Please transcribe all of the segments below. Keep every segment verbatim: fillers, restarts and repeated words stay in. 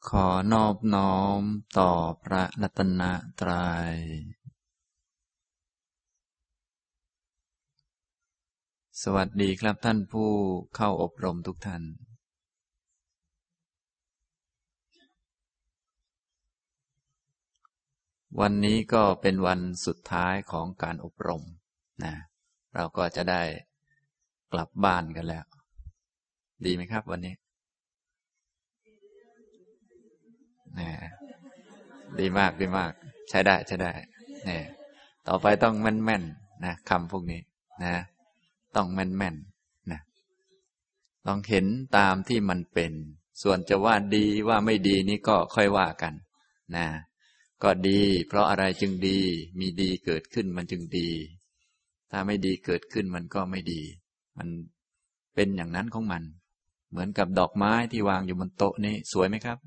ขอนอบน้อมต่อพระรัตนตรัยสวัสดีครับท่านผู้เข้าอบรมทุกท่านวันนี้ก็เป็นวันสุดท้ายของการอบรมนะเราก็จะได้กลับบ้านกันแล้วดีไหมครับวันนี้นะดีมากดีมากใช้ได้ใช้ได้เนี่ยต่อไปต้องแม่นแม่นนะคำพวกนี้นะต้องแม่นแม่นนะลองเห็นตามที่มันเป็นส่วนจะว่าดีว่าไม่ดีนี่ก็ค่อยว่ากันนะก็ดีเพราะอะไรจึงดีมีดีเกิดขึ้นมันจึงดีถ้าไม่ดีเกิดขึ้นมันก็ไม่ดีมันเป็นอย่างนั้นของมันเหมือนกับดอกไม้ที่วางอยู่บนโต๊ะนี้สวยไหมครับ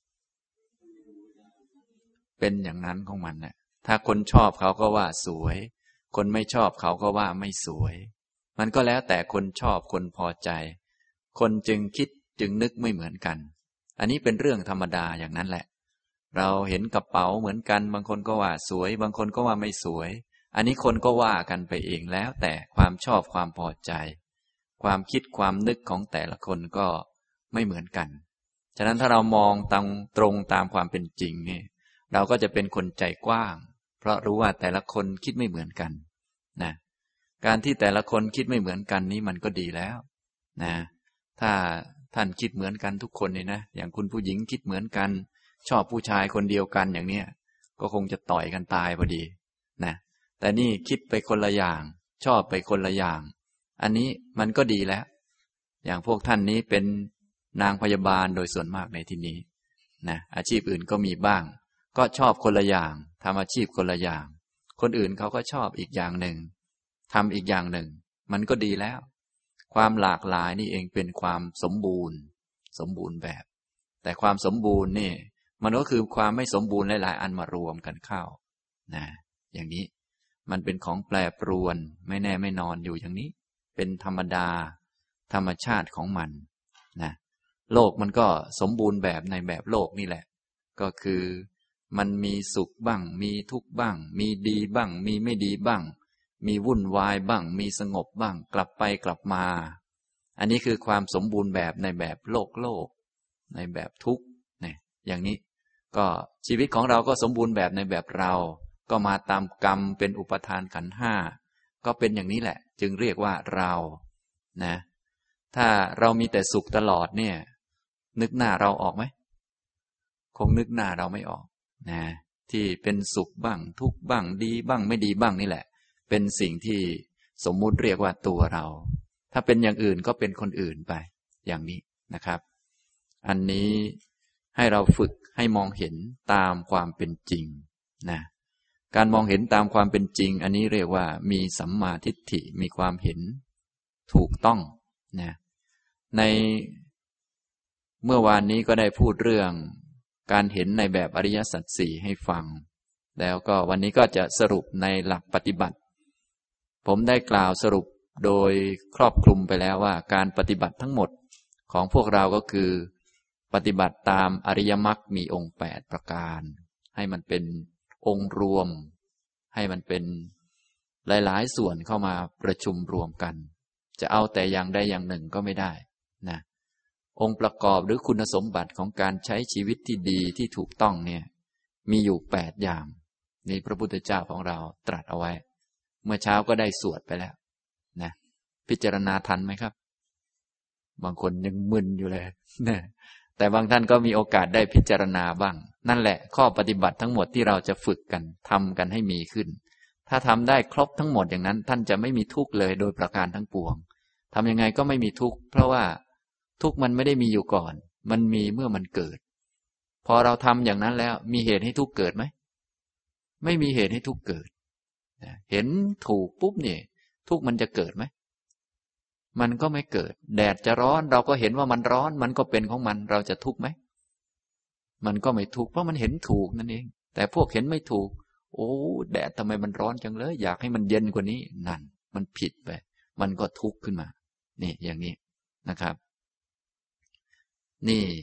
เป็นอย่างนั้นของมันนะถ้าคนชอบเขาก็ว่าสวยคนไม่ชอบเขาก็ว่าไม่สวยมันก็แล้วแต่คนชอบคนพอใจคนจึงคิดจึงนึกไม่เหมือนกันอันนี้เป็นเรื่องธรรมดาอย่างนั้นแหละเราเห็นกระเป๋าเหมือนกันบางคนก็ว่าสวยบางคนก็ว่าไม่สวยอันนี้คนก็ว่ากันไปเองแล้วแต่ความชอบความพอใจความคิดความนึกของแต่ละคนก็ไม่เหมือนกันฉะนั้นถ้าเรามองตรงตรงตามความเป็นจริงนี่เราก็จะเป็นคนใจกว้างเพราะรู้ว่าแต่ละคนคิดไม่เหมือนกันนะการที่แต่ละคนคิดไม่เหมือนกันนี้มันก็ดีแล้วนะถ้าท่านคิดเหมือนกันทุกคนเลยนะอย่างคุณผู้หญิงคิดเหมือนกันชอบผู้ชายคนเดียวกันอย่างเนี้ยก็คงจะต่อยกันตายพอดีนะแต่นี่คิดไปคนละอย่างชอบไปคนละอย่างอันนี้มันก็ดีแล้วอย่างพวกท่านนี้เป็นนางพยาบาลโดยส่วนมากในที่นี้นะอาชีพอื่นก็มีบ้างก็ชอบคนละอย่างทำอาชีพคนละอย่างคนอื่นเขาก็ชอบอีกอย่างหนึ่งทำอีกอย่างหนึ่งมันก็ดีแล้วความหลากหลายนี่เองเป็นความสมบูรณ์สมบูรณ์แบบแต่ความสมบูรณ์นี่มันก็คือความไม่สมบูรณ์หลายๆอันมารวมกันเข้านะอย่างนี้มันเป็นของแปรปรวนไม่แน่ไม่นอนอยู่อย่างนี้เป็นธรรมดาธรรมชาติของมันนะโลกมันก็สมบูรณ์แบบในแบบโลกนี่แหละก็คือมันมีสุขบ้างมีทุกข์บ้างมีดีบ้างมีไม่ดีบ้างมีวุ่นวายบ้างมีสงบบ้างกลับไปกลับมาอันนี้คือความสมบูรณ์แบบในแบบโลกโลกในแบบทุกข์เนี่ยอย่างนี้ก็ชีวิตของเราก็สมบูรณ์แบบในแบบเราก็มาตามกรรมเป็นอุปทานขันธ์ห้าก็เป็นอย่างนี้แหละจึงเรียกว่าเรานะถ้าเรามีแต่สุขตลอดเนี่ยนึกหน้าเราออกไหมคงนึกหน้าเราไม่ออกนะที่เป็นสุขบ้างทุกข์บ้างดีบ้างไม่ดีบ้างนี่แหละเป็นสิ่งที่สมมุติเรียกว่าตัวเราถ้าเป็นอย่างอื่นก็เป็นคนอื่นไปอย่างนี้นะครับอันนี้ให้เราฝึกให้มองเห็นตามความเป็นจริงนะการมองเห็นตามความเป็นจริงอันนี้เรียกว่ามีสัมมาทิฏฐิมีความเห็นถูกต้องนะในเมื่อวานนี้ก็ได้พูดเรื่องการเห็นในแบบอริยสัจสี่ให้ฟังแล้วก็วันนี้ก็จะสรุปในหลักปฏิบัติผมได้กล่าวสรุปโดยครอบคลุมไปแล้วว่าการปฏิบัติทั้งหมดของพวกเราก็คือปฏิบัติตามอริยมรรคมีองค์แปดประการให้มันเป็นองค์รวมให้มันเป็นหลายๆส่วนเข้ามาประชุมรวมกันจะเอาแต่อย่างใดอย่างหนึ่งก็ไม่ได้นะองค์ประกอบหรือคุณสมบัติของการใช้ชีวิตที่ดีที่ถูกต้องเนี่ยมีอยู่แปดอย่างนี่พระพุทธเจ้าของเราตรัสเอาไว้เมื่อเช้าก็ได้สวดไปแล้วนะพิจารณาทันไหมครับบางคนยังมึนอยู่เลยนะแต่บางท่านก็มีโอกาสได้พิจารณาบ้างนั่นแหละข้อปฏิบัติทั้งหมดที่เราจะฝึกกันทำกันให้มีขึ้นถ้าทำได้ครบทั้งหมดอย่างนั้นท่านจะไม่มีทุกข์เลยโดยประการทั้งปวงทำยังไงก็ไม่มีทุกข์เพราะว่าทุกข์มันไม่ได้มีอยู่ก่อนมันมีเมื่อมันเกิดพอเราทำอย่างนั้นแล้วมีเหตุให้ทุกข์เกิดไหมไม่มีเหตุให้ทุกข์เกิดเห็นถูกปุ๊บเนี่ยทุกข์มันจะเกิดไหมมันก็ไม่เกิดแดดจะร้อนเราก็เห็นว่ามันร้อนมันก็เป็นของมันเราจะทุกข์ไหมมันก็ไม่ทุกข์เพราะมันเห็นถูกนั่นเองแต่พวกเห็นไม่ถูกโอ้แดดทำไมมันร้อนจังเลยอยากให้มันเย็นกว่านี้นั่นมันผิดไปมันก็ทุกข์ขึ้นมานี่อย่างนี้นะครับนี่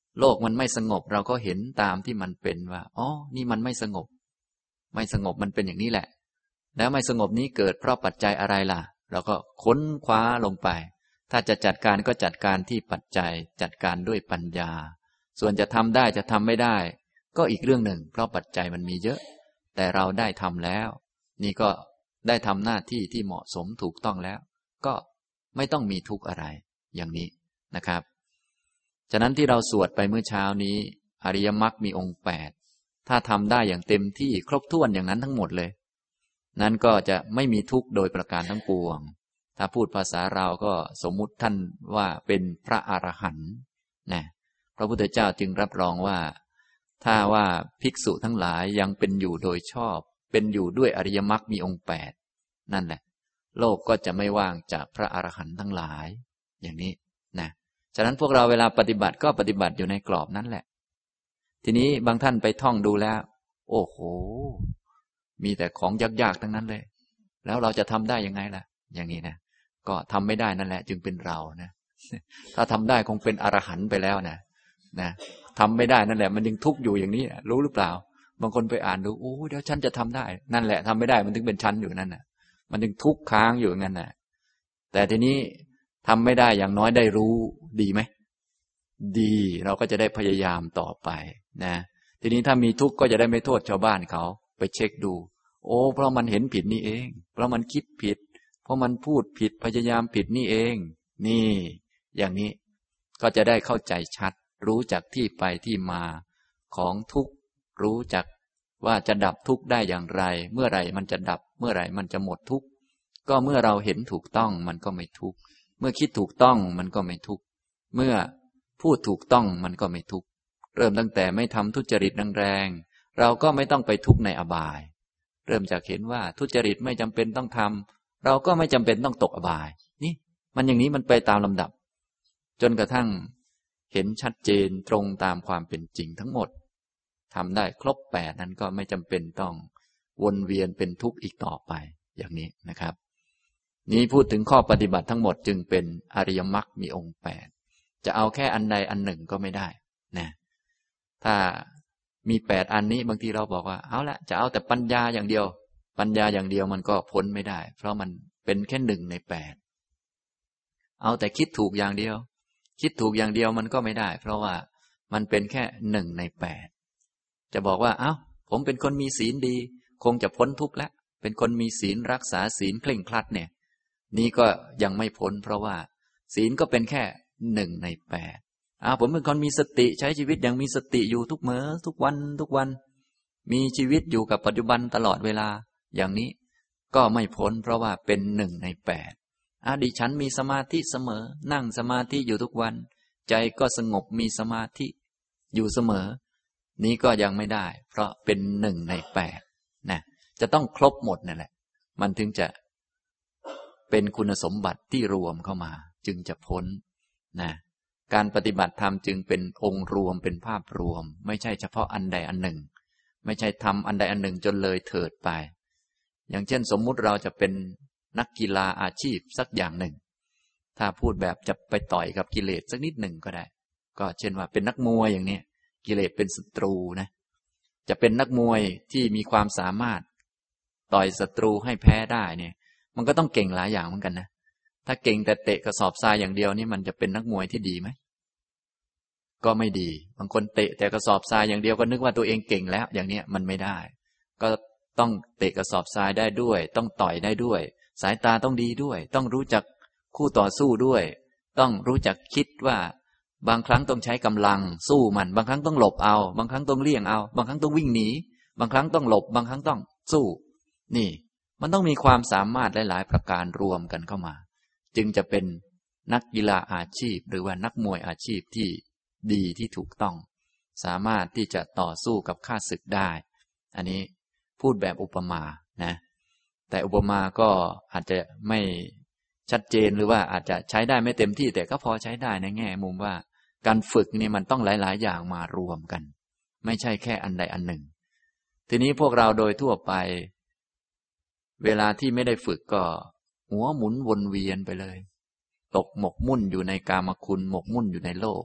โลกมันไม่สงบเราก็เห็นตามที่มันเป็นว่าอ๋อนี่มันไม่สงบไม่สงบมันเป็นอย่างนี้แหละแล้วไม่สงบนี้เกิดเพราะปัจจัยอะไรล่ะเราก็ค้นคว้าลงไปถ้าจะจัดการก็จัดการที่ปัจจัยจัดการด้วยปัญญาส่วนจะทำได้จะทำไม่ได้ก็อีกเรื่องหนึ่งเพราะปัจจัยมันมีเยอะแต่เราได้ทำแล้วนี่ก็ได้ทำหน้าที่ที่เหมาะสมถูกต้องแล้วก็ไม่ต้องมีทุกข์อะไรอย่างนี้นะครับฉะนั้นที่เราสวดไปเมื่อเช้านี้อริยมรรคมีองค์แปดถ้าทำได้อย่างเต็มที่ครบถ้วนอย่างนั้นทั้งหมดเลยนั้นก็จะไม่มีทุกข์โดยประการทั้งปวงถ้าพูดภาษาเราก็สมมุติท่านว่าเป็นพระอรหันต์นะพระพุทธเจ้าจึงรับรองว่าถ้าว่าภิกษุทั้งหลายยังเป็นอยู่โดยชอบเป็นอยู่ด้วยอริยมรรคมีองค์แปดนั่นแหละโลกก็จะไม่ว่างจากพระอรหันต์ทั้งหลายอย่างนี้นะฉะนั้นพวกเราเวลาปฏิบัติก็ปฏิบัติอยู่ในกรอบนั้นแหละทีนี้บางท่านไปท่องดูแล้วโอ้โหมีแต่ของยากๆทั้งนั้นเลยแล้วเราจะทำได้ยังไงล่ะอย่างนี้นะก็ทำไม่ได้นั่นแหละจึงเป็นเรานะถ้าทำได้คงเป็นอรหันต์ไปแล้วนะนะทำไม่ได้นั่นแหละมันยังทุกข์อยู่อย่างนี้รู้หรือเปล่าบางคนไปอ่านดูโอ้เดี๋ยวฉันจะทำได้นั่นแหละทำไม่ได้มันถึงเป็นชั้นอยู่นั่นน่ะมันยังทุกข์ค้างอยู่งั้นน่ะแต่ทีนี้ทำไม่ได้อย่างน้อยได้รู้ดีไหมดีเราก็จะได้พยายามต่อไปนะทีนี้ถ้ามีทุกข์ก็จะได้ไม่โทษชาวบ้านเขาไปเช็คดูโอ้เพราะมันเห็นผิดนี่เองเพราะมันคิดผิดเพราะมันพูดผิดพยายามผิดนี่เองนี่อย่างนี้ก็จะได้เข้าใจชัดรู้จักที่ไปที่มาของทุกข์รู้จักว่าจะดับทุกข์ได้อย่างไรเมื่อไหร่มันจะดับเมื่อไหร่มันจะหมดทุกข์ก็เมื่อเราเห็นถูกต้องมันก็ไม่ทุกข์เมื่อคิดถูกต้องมันก็ไม่ทุกข์เมื่อพูดถูกต้องมันก็ไม่ทุกข์เริ่มตั้งแต่ไม่ทำทุจริตแรงๆเราก็ไม่ต้องไปทุกข์ในอบายเริ่มจากเห็นว่าทุจริตไม่จำเป็นต้องทำเราก็ไม่จำเป็นต้องตกอบายนี่มันอย่างนี้มันไปตามลำดับจนกระทั่งเห็นชัดเจนตรงตามความเป็นจริงทั้งหมดทำได้ครบแปดนั้นก็ไม่จำเป็นต้องวนเวียนเป็นทุกข์อีกต่อไปอย่างนี้นะครับนี้พูดถึงข้อปฏิบัติทั้งหมดจึงเป็นอริยมรรคมีองค์แปดจะเอาแค่อันใดอันหนึ่งก็ไม่ได้นะถ้ามีแปดอันนี้บางทีเราบอกว่าเอาละจะเอาแต่ปัญญาอย่างเดียวปัญญาอย่างเดียวมันก็พ้นไม่ได้เพราะมันเป็นแค่หนึ่งในแปดเอาแต่คิดถูกอย่างเดียวคิดถูกอย่างเดียวมันก็ไม่ได้เพราะว่ามันเป็นแค่หนึ่งในแปดจะบอกว่าเอ้าผมเป็นคนมีศีลดีคงจะพ้นทุกข์แล้วเป็นคนมีศีลรักษาศีลเคร่งครัดเนี่ยนี่ก็ยังไม่พ้นเพราะว่าศีลก็เป็นแค่หนึ่งในแปดอ้าวผมเป็นคนมีสติใช้ชีวิตอย่างมีสติอยู่ทุกมื้อทุกวันทุกวันมีชีวิตอยู่กับปัจจุบันตลอดเวลาอย่างนี้ก็ไม่พ้นเพราะว่าเป็นหนึ่งในแปดอ่ะดิฉันมีสมาธิเสมอนั่งสมาธิอยู่ทุกวันใจก็สงบมีสมาธิอยู่เสมอนี้ก็ยังไม่ได้เพราะเป็นหนึ่งในแปดนะจะต้องครบหมดนั่นแหละมันถึงจะเป็นคุณสมบัติที่รวมเข้ามาจึงจะพ้นนะการปฏิบัติธรรมจึงเป็นองค์รวมเป็นภาพรวมไม่ใช่เฉพาะอันใดอันหนึ่งไม่ใช่ทำอันใดอันหนึ่งจนเลยเถิดไปอย่างเช่นสมมุติเราจะเป็นนักกีฬาอาชีพสักอย่างหนึ่งถ้าพูดแบบจะไปต่อยกับกิเลสสักนิดหนึ่งก็ได้ก็เช่นว่าเป็นนักมวยอย่างนี้กิเลสเป็นศัตรูนะจะเป็นนักมวยที่มีความสามารถต่อยศัตรูให้แพ้ได้เนี่ยมันก็ต้องเก่งหลายอย่างเหมือนกันนะถ้าเก่งแต่เตะกระสอบทรายอย่างเดียวนี่มันจะเป็นนักมวยที่ดีไหมก็ไม่ดีบางคนเตะแต่กระสอบทรายอย่างเดียวก็นึกว่าตัวเองเก่งแล้วอย่างเนี้ยมันไม่ได้ก็ต้องเตะกระสอบทรายได้ด้วยต้องต่อยได้ด้วยสายตาต้องดีด้วยต้องรู้จักคู่ต่อสู้ด้วยต้องรู้จักคิดว่าบางครั้งต้องใช้กำลังสู้มันบางครั้งต้องหลบเอาบางครั้งต้องเลี่ยงเอาบางครั้งต้องวิ่งหนีบางครั้งต้องหลบบางครั้งต้องสู้นี่มันต้องมีความสามารถหลายๆประการรวมกันเข้ามาจึงจะเป็นนักกีฬาอาชีพหรือว่านักมวยอาชีพที่ดีที่ถูกต้องสามารถที่จะต่อสู้กับข้าศึกได้อันนี้พูดแบบอุปมานะแต่อุปมาก็อาจจะไม่ชัดเจนหรือว่าอาจจะใช้ได้ไม่เต็มที่แต่ก็พอใช้ได้ในแง่มุมว่าการฝึกนี่มันต้องหลายๆอย่างมารวมกันไม่ใช่แค่อันใดอันหนึ่งทีนี้พวกเราโดยทั่วไปเวลาที่ไม่ได้ฝึกก็หัวหมุนวนเวียนไปเลยตกหมกมุ่นอยู่ในกามคุณหมกมุ่นอยู่ในโลก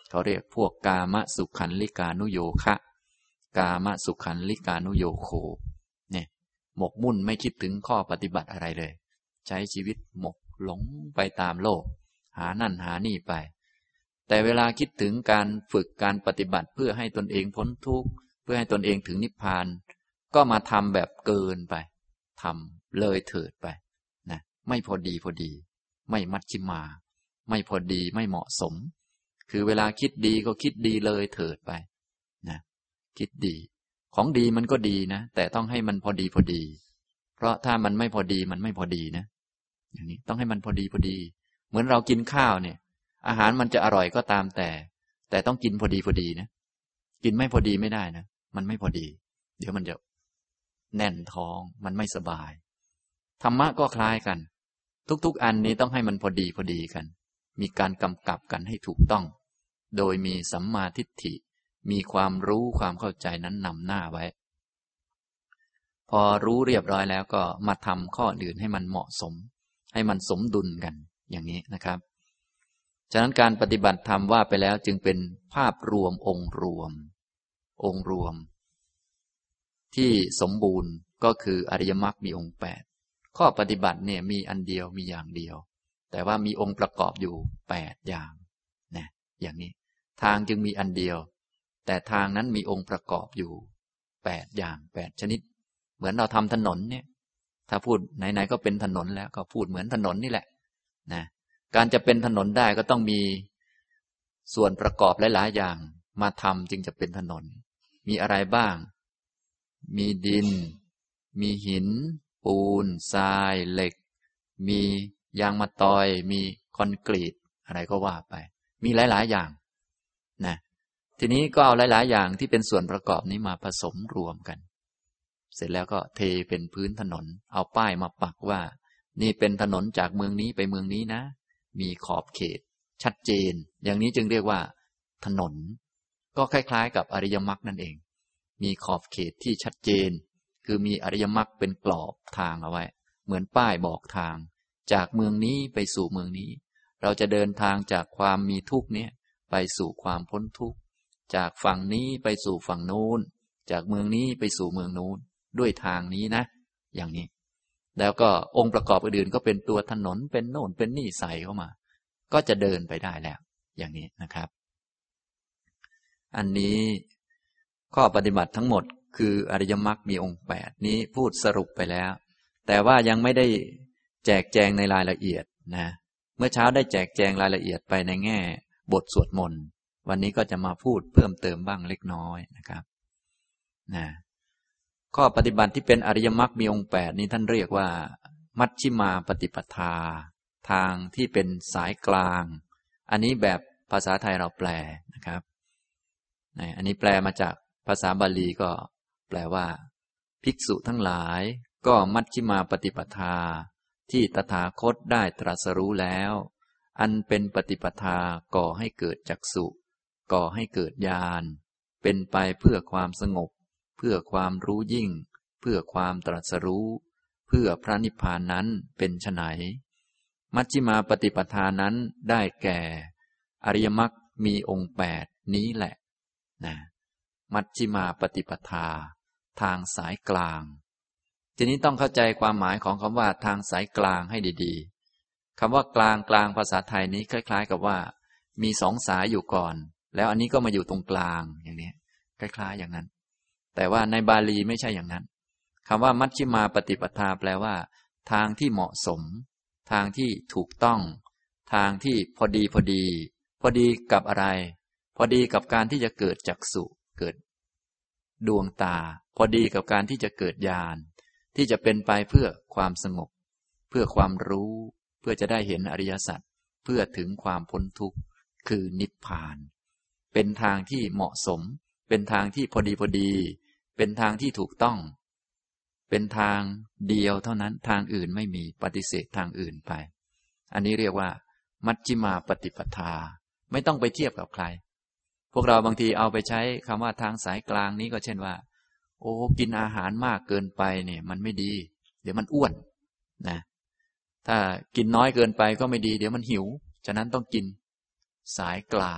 เขาเรียกพวกกามสุขันลิกานุโยคะกามสุขันลิกานุโยโคเนี่ยหมกมุ่นไม่คิดถึงข้อปฏิบัติอะไรเลยใช้ชีวิตหมกหลงไปตามโลกหานั่นหานี่ไปแต่เวลาคิดถึงการฝึกการปฏิบัติเพื่อให้ตนเองพ้นทุกข์เพื่อให้ตนเองถึงนิพพานก็มาทำแบบเกินไปทำเลยเถิดไปนะไม่พอดีพอดีไม่มัชฌิมาไม่พอดีไม่เหมาะสมคือเวลาคิดดีก็คิดดีเลยเถิดไปนะคิดดีของดีมันก็ดีนะแต่ต้องให้มันพอดีพอดีเพราะถ้ามันไม่พอดีมันไม่พอดีนะอย่างนี้ต้องให้มันพอดีพอดีเหมือนเรากินข้าวเนี่ยอาหารมันจะอร่อยก็ตามแต่แต่ต้องกินพอดีพอดีนะกินไม่พอดีไม่ได้นะมันไม่พอดีเดี๋ยวมันจะแน่นท้องมันไม่สบายธรรมะก็คล้ายกันทุกๆอันนี้ต้องให้มันพอดีพอดีกันมีการกำกับกันให้ถูกต้องโดยมีสัมมาทิฏฐิมีความรู้ความเข้าใจนั้นนำหน้าไว้พอรู้เรียบร้อยแล้วก็มาทำข้ออื่นให้มันเหมาะสมให้มันสมดุลกันอย่างนี้นะครับฉะนั้นการปฏิบัติธรรมว่าไปแล้วจึงเป็นภาพรวมองค์รวมองค์รวมที่สมบูรณ์ก็คืออริยมรรคมีองค์แปดข้อปฏิบัติเนี่ยมีอันเดียวมีอย่างเดียวแต่ว่ามีองค์ประกอบอยู่แปดอย่างนะอย่างนี้ทางจึงมีอันเดียวแต่ทางนั้นมีองค์ประกอบอยู่แปดอย่างแปดชนิดเหมือนเราทำถนนเนี่ยถ้าพูดไหนๆก็เป็นถนนแล้วก็พูดเหมือนถนนนี่แหละนะการจะเป็นถนนได้ก็ต้องมีส่วนประกอบหลายๆอย่างมาทำจึงจะเป็นถนนมีอะไรบ้างมีดินมีหินปูนทรายเหล็กมียางมะตอยมีคอนกรีตอะไรก็ว่าไปมีหลายๆอย่างนะทีนี้ก็เอาหลายๆอย่างที่เป็นส่วนประกอบนี้มาผสมรวมกันเสร็จแล้วก็เทเป็นพื้นถนนเอาป้ายมาปักว่านี่เป็นถนนจากเมืองนี้ไปเมืองนี้นะมีขอบเขตชัดเจนอย่างนี้จึงเรียกว่าถนนก็คล้ายๆกับอริยมรรคนั่นเองมีขอบเขตที่ชัดเจนคือมีอริยมรรคเป็นกรอบทางเอาไว้เหมือนป้ายบอกทางจากเมืองนี้ไปสู่เมืองนี้เราจะเดินทางจากความมีทุกข์นี้ไปสู่ความพ้นทุกข์จากฝั่งนี้ไปสู่ฝั่งโน้นจากเมืองนี้ไปสู่เมืองโน้นด้วยทางนี้นะอย่างนี้แล้วก็องค์ประกอบอื่นๆก็เป็นตัวถนนเป็นโน่นเป็นนี่ใส่เข้ามาก็จะเดินไปได้แล้วอย่างนี้นะครับอันนี้ข้อปฏิบัติทั้งหมดคืออริยมรรคมีองค์แปดนี้พูดสรุปไปแล้วแต่ว่ายังไม่ได้แจกแจงในรายละเอียดนะเมื่อเช้าได้แจกแจงรายละเอียดไปในแง่บทสวดมนต์วันนี้ก็จะมาพูดเพิ่มเติมบ้างเล็กน้อยนะครับนะข้อปฏิบัติที่เป็นอริยมรรคมีองค์แปดนี้ท่านเรียกว่ามัชฌิมาปฏิปทาทางที่เป็นสายกลางอันนี้แบบภาษาไทยเราแปลนะครับนะอันนี้แปลมาจากภาษาบาลีก็แปลว่าภิกษุทั้งหลายก็มัชฌิมาปฏิปทาที่ตถาคตได้ตรัสรู้แล้วอันเป็นปฏิปทาก่อให้เกิดจักษุก่อให้เกิดญาณเป็นไปเพื่อความสงบเพื่อความรู้ยิ่งเพื่อความตรัสรู้เพื่อพระนิพพานนั้นเป็นไฉนมัชฌิมาปฏิปทานั้นได้แก่อริยมรรคมีองค์แปดนี้แหละนะมัชฌิมาปฏิปทาทางสายกลางทีนี้ต้องเข้าใจความหมายของคำว่าทางสายกลางให้ดีๆคำว่ากลางกลางภาษาไทยนี้คล้ายๆกับว่ามีสองสายอยู่ก่อนแล้วอันนี้ก็มาอยู่ตรงกลางอย่างนี้คล้ายๆอย่างนั้นแต่ว่าในบาลีไม่ใช่อย่างนั้นคำว่ามัชฌิมาปฏิปทาแปลว่าทางที่เหมาะสมทางที่ถูกต้องทางที่พอดีพอดีพอดีกับอะไรพอดีกับการที่จะเกิดจักษุเกิดดวงตาพอดีกับการที่จะเกิดญาณที่จะเป็นไปเพื่อความสงบเพื่อความรู้เพื่อจะได้เห็นอริยสัจเพื่อถึงความพ้นทุกข์คือนิพพานเป็นทางที่เหมาะสมเป็นทางที่พอดีพอดีเป็นทางที่ถูกต้องเป็นทางเดียวเท่านั้นทางอื่นไม่มีปฏิเสธทางอื่นไปอันนี้เรียกว่ามัชฌิมาปฏิปทาไม่ต้องไปเทียบกับใครพวกเราบางทีเอาไปใช้คำว่าทางสายกลางนี้ก็เช่นว่าโอ้กินอาหารมากเกินไปเนี่ยมันไม่ดีเดี๋ยวมันอ้วนนะถ้ากินน้อยเกินไปก็ไม่ดีเดี๋ยวมันหิวฉะนั้นต้องกินสายกลาง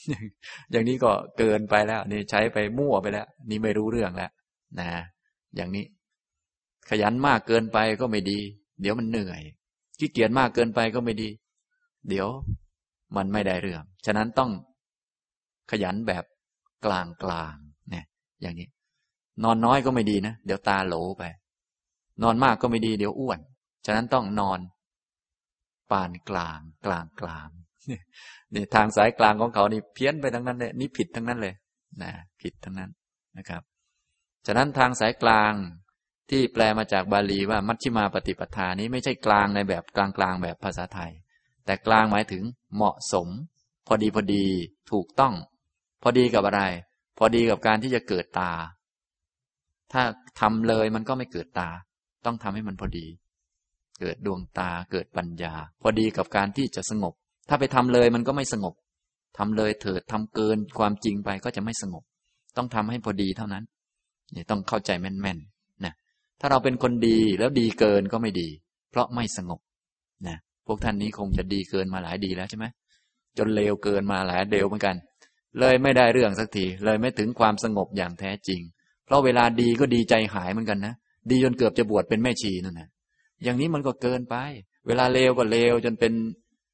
อย่างนี้ก็เกินไปแล้วนี่ใช้ไปมั่วไปแล้วนี่ไม่รู้เรื่องแล้วนะอย่างนี้ขยันมากเกินไปก็ไม่ดีเดี๋ยวมันเหนื่อยขี้เกียจมากเกินไปก็ไม่ดีเดี๋ยวมันไม่ได้เรื่องฉะนั้นต้องขยันแบบกลางกลางเนี่ยอย่างนี้นอนน้อยก็ไม่ดีนะเดี๋ยวตาโหลไปนอนมากก็ไม่ดีเดี๋ยวอ้วนฉะนั้นต้องนอนปานกลางกลางกลางนี่ทางสายกลางของเขานี่เพี้ยนไปทั้งนั้นเลยนี่ผิดทั้งนั้นเลยนะผิดทั้งนั้นนะครับฉะนั้นทางสายกลางที่แปลมาจากบาลีว่ามัชฌิมาปฏิปทานี้ไม่ใช่กลางในแบบกลางกลางแบบภาษาไทยแต่กลางหมายถึงเหมาะสมพอดีพอดีถูกต้องพอดีกับอะไรพอดีกับการที่จะเกิดตาถ้าทำเลยมันก็ไม่เกิดตาต้องทำให้มันพอดีเกิดดวงตาเกิดปัญญาพอดีกับการที่จะสงบถ้าไปทำเลยมันก็ไม่สงบทำเลยเถิดทำเกินความจริงไปก็จะไม่สงบต้องทำให้พอดีเท่านั้นนี่ต้องเข้าใจแม่นๆนะถ้าเราเป็นคนดีแล้วดีเกินก็ไม่ดีเพราะไม่สงบนะพวกท่านนี้คงจะดีเกินมาหลายดีแล้วใช่ไหมจนเลวเกินมาหลายเดวเหมือนกันเลยไม่ได้เรื่องสักทีเลยไม่ถึงความสงบอย่างแท้จริงเพราะเวลาดีก็ดีใจหายเหมือนกันนะดีจนเกือบจะบวชเป็นแม่ชีนั่นนะอย่างนี้มันก็เกินไปเวลาเลวก็เลวจนเป็น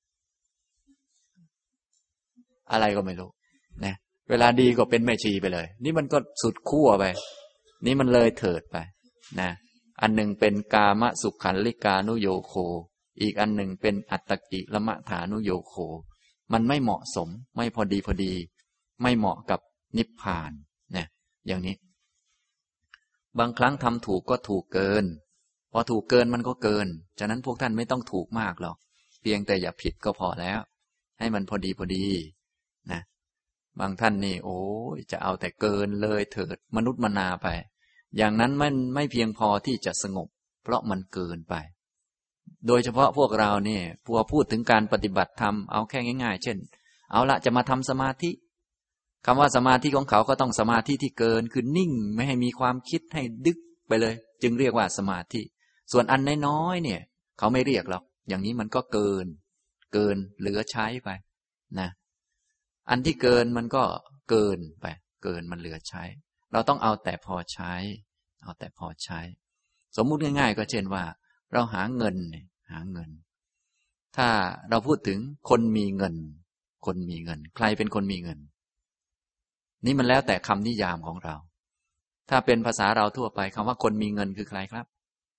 อะไรก็ไม่รู้นะเวลาดีก็เป็นแม่ชีไปเลยนี่มันก็สุดขั้วไปนี่มันเลยเถิดไปนะอันหนึ่งเป็นกามสุขันลิกานุโยโคอีกอันหนึ่งเป็นอัตตกิลมะฐานุโยโคมันไม่เหมาะสมไม่พอดีพอดีไม่เหมาะกับนิพพานนะอย่างนี้บางครั้งทำถูกก็ถูกเกินพอถูกเกินมันก็เกินฉะนั้นพวกท่านไม่ต้องถูกมากหรอกเพียงแต่อย่าผิดก็พอแล้วให้มันพอดีพอดีนะบางท่านนี่โอ้ยจะเอาแต่เกินเลยเถิดมนุษย์มนาไปอย่างนั้นมันไม่เพียงพอที่จะสงบเพราะมันเกินไปโดยเฉพาะพวกเราเนี่ยพอพูดถึงการปฏิบัติธรรมเอาแค่ง่ายๆเช่นเอาละจะมาทำสมาธิคำว่าสมาธิของเขาก็ต้องสมาธิที่เกินคือนิ่งไม่ให้มีความคิดให้ดึกไปเลยจึงเรียกว่าสมาธิส่วนอันน้อยๆเนี่ยเขาไม่เรียกหรอกอย่างนี้มันก็เกินเกินเหลือใช้ไปนะอันที่เกินมันก็เกินไปเกินมันเหลือใช้เราต้องเอาแต่พอใช้เอาแต่พอใช้สมมุติง่ายๆก็เช่นว่าเราหาเงินหาเงินถ้าเราพูดถึงคนมีเงินคนมีเงินใครเป็นคนมีเงินนี่มันแล้วแต่คำนิยามของเราถ้าเป็นภาษาเราทั่วไปคำว่าคนมีเงินคือใครครับ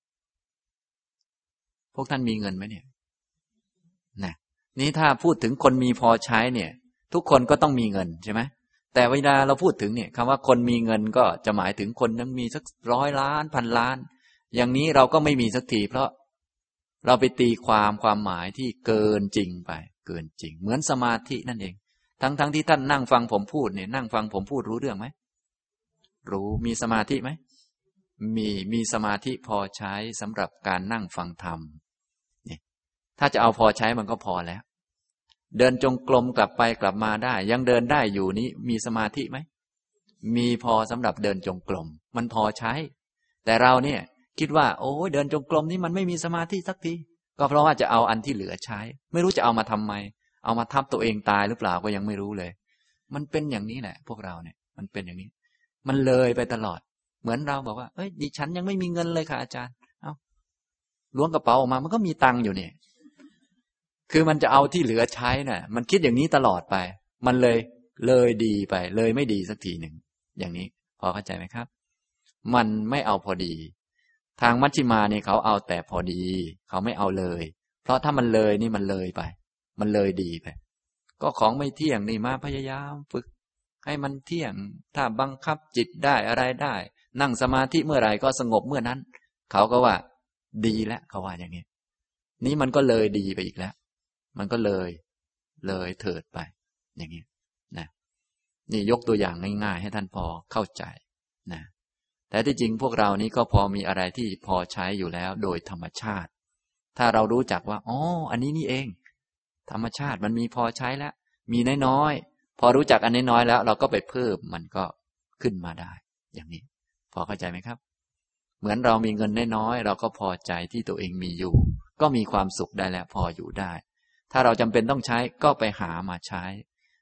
พวกท่านมีเงินไหมเนี่ยนะนี่ถ้าพูดถึงคนมีพอใช้เนี่ยทุกคนก็ต้องมีเงินใช่ไหมแต่เวลาเราพูดถึงเนี่ยคำว่าคนมีเงินก็จะหมายถึงคนนั้นมีสักร้อยล้านพันล้านอย่างนี้เราก็ไม่มีสักทีเพราะเราไปตีความความหมายที่เกินจริงไปเกินจริงเหมือนสมาธินั่นเองทั้งๆ ท, ที่ท่านนั่งฟังผมพูดเนี่ยนั่งฟังผมพูดรู้เรื่องไหมรู้มีสมาธิไหมมีมีสมาธิพอใช้สำหรับการนั่งฟังธรรมนี่ถ้าจะเอาพอใช้มันก็พอแล้วเดินจงกรมกลับไปกลับมาได้ยังเดินได้อยู่นี้มีสมาธิไหมมีพอสำหรับเดินจงกรมมันพอใช้แต่เราเนี่ยคิดว่าโอ้ยเดินจงกรมนี่มันไม่มีสมาธิสักทีก็เพราะว่าจะเอาอันที่เหลือใช้ไม่รู้จะเอามาทำไมเอามาทับตัวเองตายหรือเปล่าก็ยังไม่รู้เลยมันเป็นอย่างนี้แหละพวกเราเนี่ยมันเป็นอย่างนี้มันเลยไปตลอดเหมือนเราบอกว่าเอ้ยดิฉันยังไม่มีเงินเลยค่ะอาจารย์เอ้าล้วงกระเป๋าออกมามันก็มีตังค์อยู่เนี่ยคือมันจะเอาที่เหลือใช้น่ะมันคิดอย่างนี้ตลอดไปมันเลยเลยดีไปเลยไม่ดีสักทีหนึ่งอย่างนี้พอเข้าใจไหมครับมันไม่เอาพอดีทางมัชฌิมาเนี่ยเขาเอาแต่พอดีเขาไม่เอาเลยเพราะถ้ามันเลยนี่มันเลยไปมันเลยดีไปก็ของไม่เที่ยงนี่มาพยายามฝึกให้มันเที่ยงถ้าบังคับจิตได้อะไรได้นั่งสมาธิเมื่อไหร่ก็สงบเมื่อนั้นเขาก็ว่าดีแล้วเขาว่าอย่างนี้นี้มันก็เลยดีไปอีกแล้วมันก็เลยเลยเถิดไปอย่างนี้นะนี่ยกตัวอย่างง่ายๆให้ท่านพอเข้าใจนะแต่ที่จริงพวกเรานี้ก็พอมีอะไรที่พอใช้อยู่แล้วโดยธรรมชาติถ้าเรารู้จักว่าอ๋ออันนี้นี่เองธรรมชาติมันมีพอใช้แล้วมีน้อยๆพอรู้จักอันน้อยๆแล้วเราก็ไปเพิ่มมันก็ขึ้นมาได้อย่างนี้พอเข้าใจไหมครับเหมือนเรามีเงินน้อยๆเราก็พอใจที่ตัวเองมีอยู่ก็มีความสุขได้แล้วพออยู่ได้ถ้าเราจำเป็นต้องใช้ก็ไปหามาใช้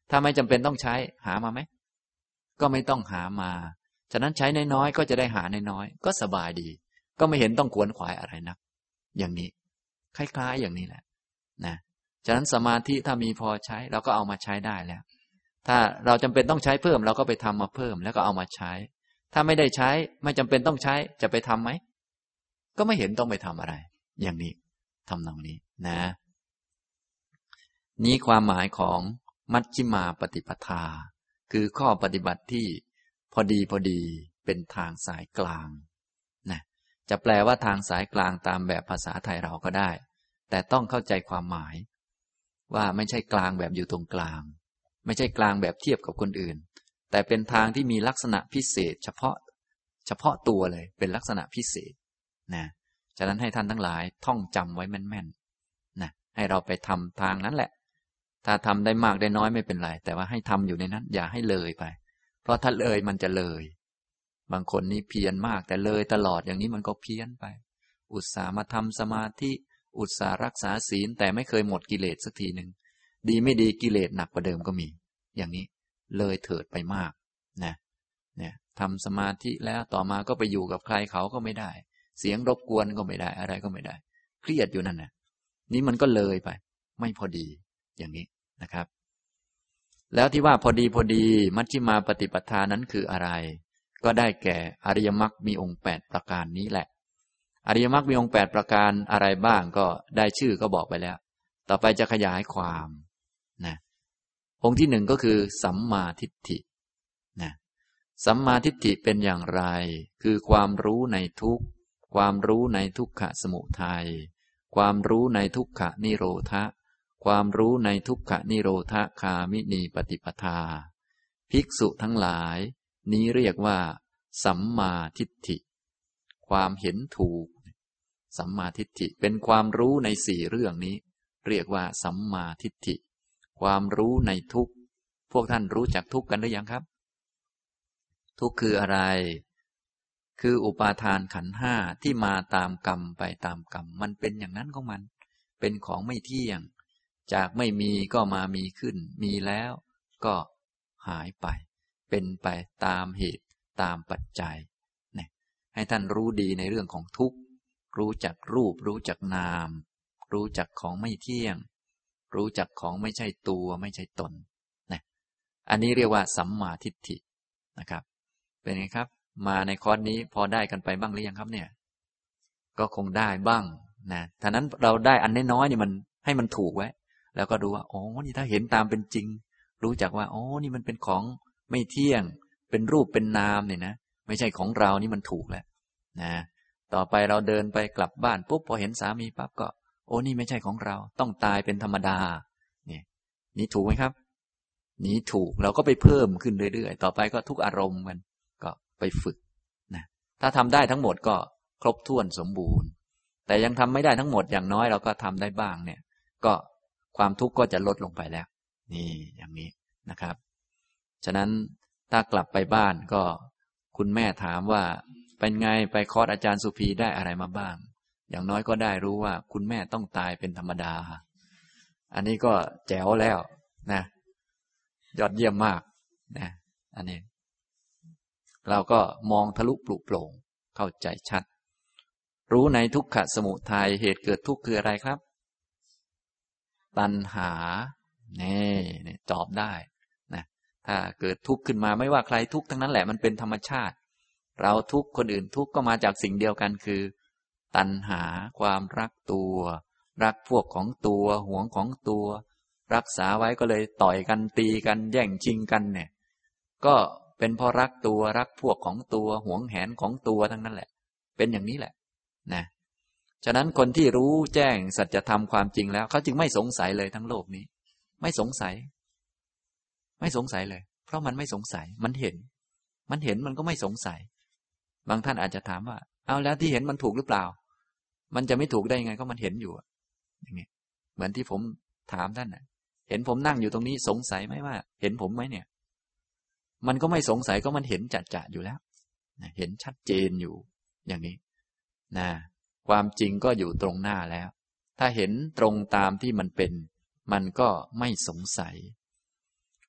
ถ้าไม่จำเป็นต้องใช้หามาไหมก็ไม่ต้องหามาฉะนั้นใช้น้อยๆก็จะได้หาน้อยๆก็สบายดีก็ไม่เห็นต้องขวนขวายอะไรนักอย่างนี้คล้ายๆอย่างนี้แหละนะฉะนั้นสมาธิถ้ามีพอใช้เราก็เอามาใช้ได้แล้วถ้าเราจำเป็นต้องใช้เพิ่มเราก็ไปทำมาเพิ่มแล้วก็เอามาใช้ถ้าไม่ได้ใช้ไม่จำเป็นต้องใช้จะไปทำไหมก็ไม่เห็นต้องไปทำอะไรอย่างนี้ทำตรงนี้นะนี้ความหมายของมัชฌิมาปฏิปทาคือข้อปฏิบัติที่พอดีพอดีเป็นทางสายกลางนะจะแปลว่าทางสายกลางตามแบบภาษาไทยเราก็ได้แต่ต้องเข้าใจความหมายว่าไม่ใช่กลางแบบอยู่ตรงกลางไม่ใช่กลางแบบเทียบกับคนอื่นแต่เป็นทางที่มีลักษณะพิเศษเฉพาะเฉพาะตัวเลยเป็นลักษณะพิเศษนะฉะนั้นให้ท่านทั้งหลายท่องจำไว้แม่นๆนะให้เราไปทำทางนั้นแหละถ้าทำได้มากได้น้อยไม่เป็นไรแต่ว่าให้ทำอยู่ในนั้นอย่าให้เลยไปเพราะถ้าเลยมันจะเลยบางคนนี่เพียรมากแต่เลยตลอดอย่างนี้มันก็เพี้ยนไปอุตส่าห์มาทำสมาธิอุตส่าห์รักษาศีลแต่ไม่เคยหมดกิเลสสักทีหนึ่งดีไม่ดีกิเลสหนักกว่าเดิมก็มีอย่างนี้เลยเถิดไปมากนะเนี่ยทำสมาธิแล้วต่อมาก็ไปอยู่กับใครเขาก็ไม่ได้เสียงรบกวนก็ไม่ได้อะไรก็ไม่ได้เครียดอยู่นั่นน่ะนี่มันก็เลยไปไม่พอดีอย่างนี้นะครับแล้วที่ว่าพอดีพอดีมัชฌิมาปฏิปทานั้นคืออะไรก็ได้แก่อริยมรรคมีองค์แปดประการนี้แหละอริยมรรคมีองค์แปดประการอะไรบ้างก็ได้ชื่อก็บอกไปแล้วต่อไปจะขยายความนะองค์ที่หนึ่งก็คือสัมมาทิฏฐินะสัมมาทิฏฐิเป็นอย่างไรคือความรู้ในทุกข์ความรู้ในทุกขสมุทัยความรู้ในทุกขนิโรธะความรู้ในทุกขนิโรธคามินีปฏิปทาภิกษุทั้งหลายนี้เรียกว่าสัมมาทิฏฐิความเห็นถูกสัมมาทิฏฐิเป็นความรู้ในสี่เรื่องนี้เรียกว่าสัมมาทิฏฐิความรู้ในทุกข์พวกท่านรู้จักทุกข์กันหรือยังครับทุกข์คืออะไรคืออุปาทานขันธ์ห้าที่มาตามกรรมไปตามกรรมมันเป็นอย่างนั้นของมันเป็นของไม่เที่ยงจากไม่มีก็มามีขึ้นมีแล้วก็หายไปเป็นไปตามเหตุตามปัจจัยเนี่ยให้ท่านรู้ดีในเรื่องของทุกข์รู้จักรูปรู้จักนามรู้จักของไม่เที่ยงรู้จักของไม่ใช่ตัวไม่ใช่ตนนะอันนี้เรียกว่าสัมมาทิฏฐินะครับเป็นไงครับมาในคอร์สนี้พอได้กันไปบ้างหรือยังครับเนี่ยก็คงได้บ้างนะฉะนั้นเราได้อันน้อยๆนี่มันให้มันถูกไว้แล้วก็ดูว่าอ๋อนี่ถ้าเห็นตามเป็นจริงรู้จักว่าอ๋อนี่มันเป็นของไม่เที่ยงเป็นรูปเป็นนามเนี่ยนะไม่ใช่ของเรานี่มันถูกแล้วนะต่อไปเราเดินไปกลับบ้านปุ๊บพอเห็นสามีปั๊บก็โอ้นี่ไม่ใช่ของเราต้องตายเป็นธรรมดาเนี่ยนี่ถูกไหมครับนี่ถูกเราก็ไปเพิ่มขึ้นเรื่อยๆต่อไปก็ทุกอารมณ์มันก็ไปฝึกนะถ้าทำได้ทั้งหมดก็ครบถ้วนสมบูรณ์แต่ยังทำไม่ได้ทั้งหมดอย่างน้อยเราก็ทำได้บ้างเนี่ยก็ความทุกข์ก็จะลดลงไปแล้วนี่อย่างนี้นะครับฉะนั้นถ้ากลับไปบ้านก็คุณแม่ถามว่าเป็นไงไปคอร์สอาจารย์สุภีได้อะไรมาบ้างอย่างน้อยก็ได้รู้ว่าคุณแม่ต้องตายเป็นธรรมดาอันนี้ก็แจ๋วแล้วนะยอดเยี่ยมมากนะอันนี้เราก็มองทะลุปลุกโปร่งเข้าใจชัดรู้ในทุกขสมุทัยเหตุเกิดทุกข์คืออะไรครับตัณหานี่นี่ตอบได้นะถ้าเกิดทุกข์ขึ้นมาไม่ว่าใครทุกข์ทั้งนั้นแหละมันเป็นธรรมชาติเราทุกข์คนอื่นทุกข์ก็มาจากสิ่งเดียวกันคือตัณหาความรักตัวรักพวกของตัวหวงของตัวรักษาไว้ก็เลยต่อยกันตีกันแย่งชิงกันเนี่ยก็เป็นเพราะรักตัวรักพวกของตัวหวงแหนของตัวทั้งนั้นแหละเป็นอย่างนี้แหละนะฉะนั้นคนที่รู้แจ้งสัจธรรมความจริงแล้วเขาจึงไม่สงสัยเลยทั้งโลกนี้ไม่สงสัยไม่สงสัยเลยเพราะมันไม่สงสัยมันเห็นมันเห็นมันก็ไม่สงสัยบางท่านอาจจะถามว่าเอาแล้วที่เห็นมันถูกหรือเปล่ามันจะไม่ถูกได้ยังไงก็มันเห็นอยู่อย่างนี้เหมือนที่ผมถามท่านน่ะเห็นผมนั่งอยู่ตรงนี้สงสัยไหมว่าเห็นผมไหมเนี่ยมันก็ไม่สงสัยก็มันเห็นจัดจ่ะอยู่แล้วเห็นชัดเจนอยู่อย่างนี้นะความจริงก็อยู่ตรงหน้าแล้วถ้าเห็นตรงตามที่มันเป็นมันก็ไม่สงสัย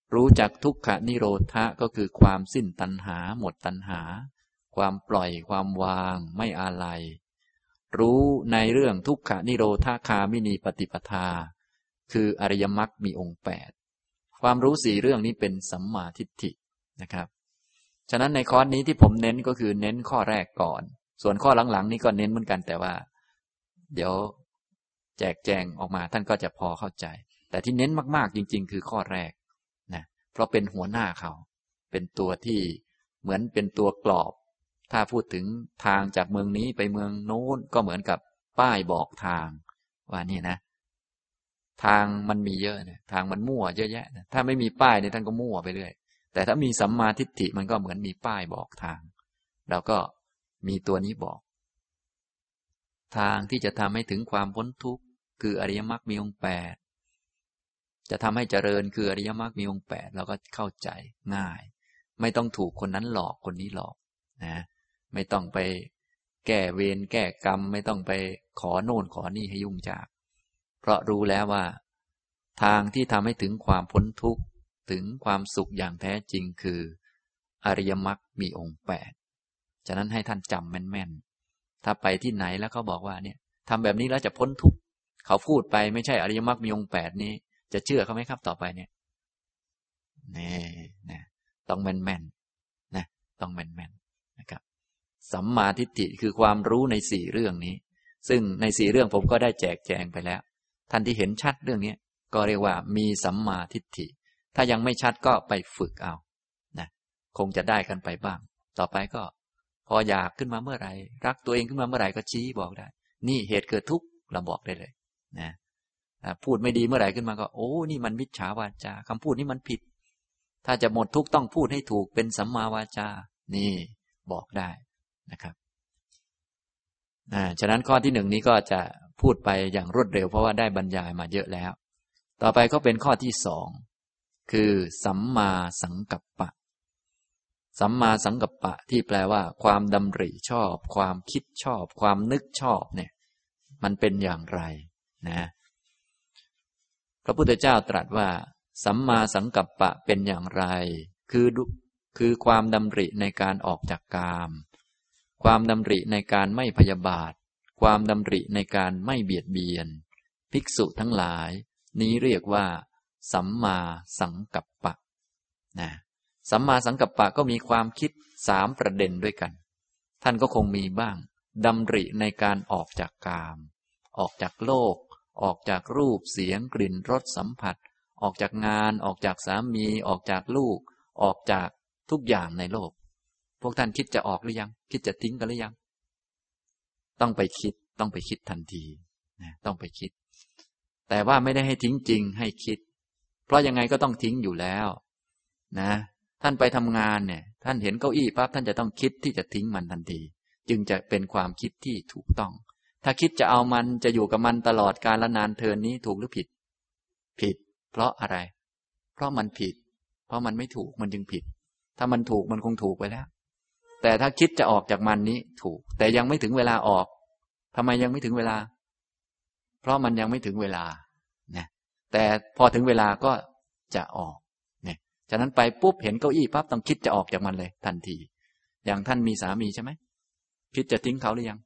รู้จักทุกขนิโรธะก็คือความสิ้นตัณหาหมดตัณหาความปล่อยความวางไม่อาลัยรู้ในเรื่องทุกขนิโรธคามินีปฏิปทาคืออริยมรรคมีองค์แปดความรู้สี่เรื่องนี้เป็นสัมมาทิฏฐินะครับฉะนั้นในคอร์สนี้ที่ผมเน้นก็คือเน้นข้อแรกก่อนส่วนข้อหลังๆนี้ก็เน้นเหมือนกันแต่ว่าเดี๋ยวแจกแจงออกมาท่านก็จะพอเข้าใจแต่ที่เน้นมากๆจริงๆคือข้อแรกนะเพราะเป็นหัวหน้าเขาเป็นตัวที่เหมือนเป็นตัวกรอบถ้าพูดถึงทางจากเมืองนี้ไปเมืองโน้นก็เหมือนกับป้ายบอกทางว่านี่นะทางมันมีเยอะนะทางมันมั่วเยอะแยะนะถ้าไม่มีป้ายเนี่ยท่านก็มั่วไปเรื่อยแต่ถ้ามีสัมมาทิฏฐิมันก็เหมือนมีป้ายบอกทางเราก็มีตัวนี้บอกทางที่จะทำให้ถึงความพ้นทุกข์คืออริยมรรคมีองค์แปดจะทำให้เจริญคืออริยมรรคมีองค์แปดเราก็เข้าใจง่ายไม่ต้องถูกคนนั้นหลอกคนนี้หลอกนะไม่ต้องไปแก้เวรแก้กรรมไม่ต้องไปขอโน่นขอนี่ให้ยุ่งยากเพราะรู้แล้วว่าทางที่ทำให้ถึงความพ้นทุกข์ถึงความสุขอย่างแท้จริงคืออริยมรรคมีองค์แปดฉะนั้นให้ท่านจำแม่นๆถ้าไปที่ไหนแล้วเขาบอกว่าเนี่ยทำแบบนี้แล้วจะพ้นทุกข์เขาพูดไปไม่ใช่อริยมรรคมีองค์แปดนี้จะเชื่อเขาไหมครับต่อไปเนี่ยนี่นะต้องแม่นๆนะต้องแม่นๆนะครับสัมมาทิฏฐิคือความรู้ในสี่เรื่องนี้ซึ่งในสี่เรื่องผมก็ได้แจกแจงไปแล้วท่านที่เห็นชัดเรื่องนี้ก็เรียกว่ามีสัมมาทิฏฐิถ้ายังไม่ชัดก็ไปฝึกเอานะคงจะได้กันไปบ้างต่อไปก็พออยากขึ้นมาเมื่อไหร่รักตัวเองขึ้นมาเมื่อไหร่ก็ชี้บอกได้นี่เหตุเกิดทุกข์เราบอกได้เลยนะพูดไม่ดีเมื่อไหร่ขึ้นมาก็โอ้นี่มันมิจฉาวาจาคำพูดนี้มันผิดถ้าจะหมดทุกข์ต้องพูดให้ถูกเป็นสัมมาวาจานี่บอกได้นะครับอ่าฉะนั้นข้อที่หนึ่งนี้ก็จะพูดไปอย่างรวดเร็วเพราะว่าได้บรรยายมาเยอะแล้วต่อไปก็เป็นข้อที่สองคือสัมมาสังกัปปะสัมมาสังกัปปะที่แปลว่าความดำริชอบความคิดชอบความนึกชอบเนี่ยมันเป็นอย่างไรนะพระพุทธเจ้าตรัสว่าสัมมาสังกัปปะเป็นอย่างไรคือคือความดำริในการออกจากกามความดำริในการไม่พยาบาทความดำริในการไม่เบียดเบียนภิกษุทั้งหลายนี้เรียกว่าสัมมาสังกัปปะนะสัมมาสังกัปปะก็มีความคิดสามประเด็นด้วยกันท่านก็คงมีบ้างดำริในการออกจากกามออกจากโลกออกจากรูปเสียงกลิ่นรสสัมผัสออกจากงานออกจากสามีออกจากลูกออกจากทุกอย่างในโลกพวกท่านคิดจะออกหรือยังคิดจะทิ้งกันหรือยังต้องไปคิดต้องไปคิดทันทีนะต้องไปคิดแต่ว่าไม่ได้ให้ทิ้งจริงให้คิดเพราะยังไงก็ต้องทิ้งอยู่แล้วนะท่านไปทำงานเนี่ยท่านเห็นเก้าอี้ปั๊บท่านจะต้องคิดที่จะทิ้งมันทันทีจึงจะเป็นความคิดที่ถูกต้องถ้าคิดจะเอามันจะอยู่กับมันตลอดกาลนานเทินนี้ถูกหรือผิดผิดเพราะอะไรเพราะมันผิดเพราะมันไม่ถูกมันจึงผิดถ้ามันถูกมันคงถูกไปแล้วแต่ถ้าคิดจะออกจากมันนี้ถูกแต่ยังไม่ถึงเวลาออกทำไมยังไม่ถึงเวลาเพราะมันยังไม่ถึงเวลานะแต่พอถึงเวลาก็จะออกเนี่ยฉะนั้นไปปุ๊บเห็นเก้าอี้ปั๊บต้องคิดจะออกจากมันเลยทันทีอย่างท่านมีสามีใช่ไหมคิดจะทิ้งเขาหรือยัง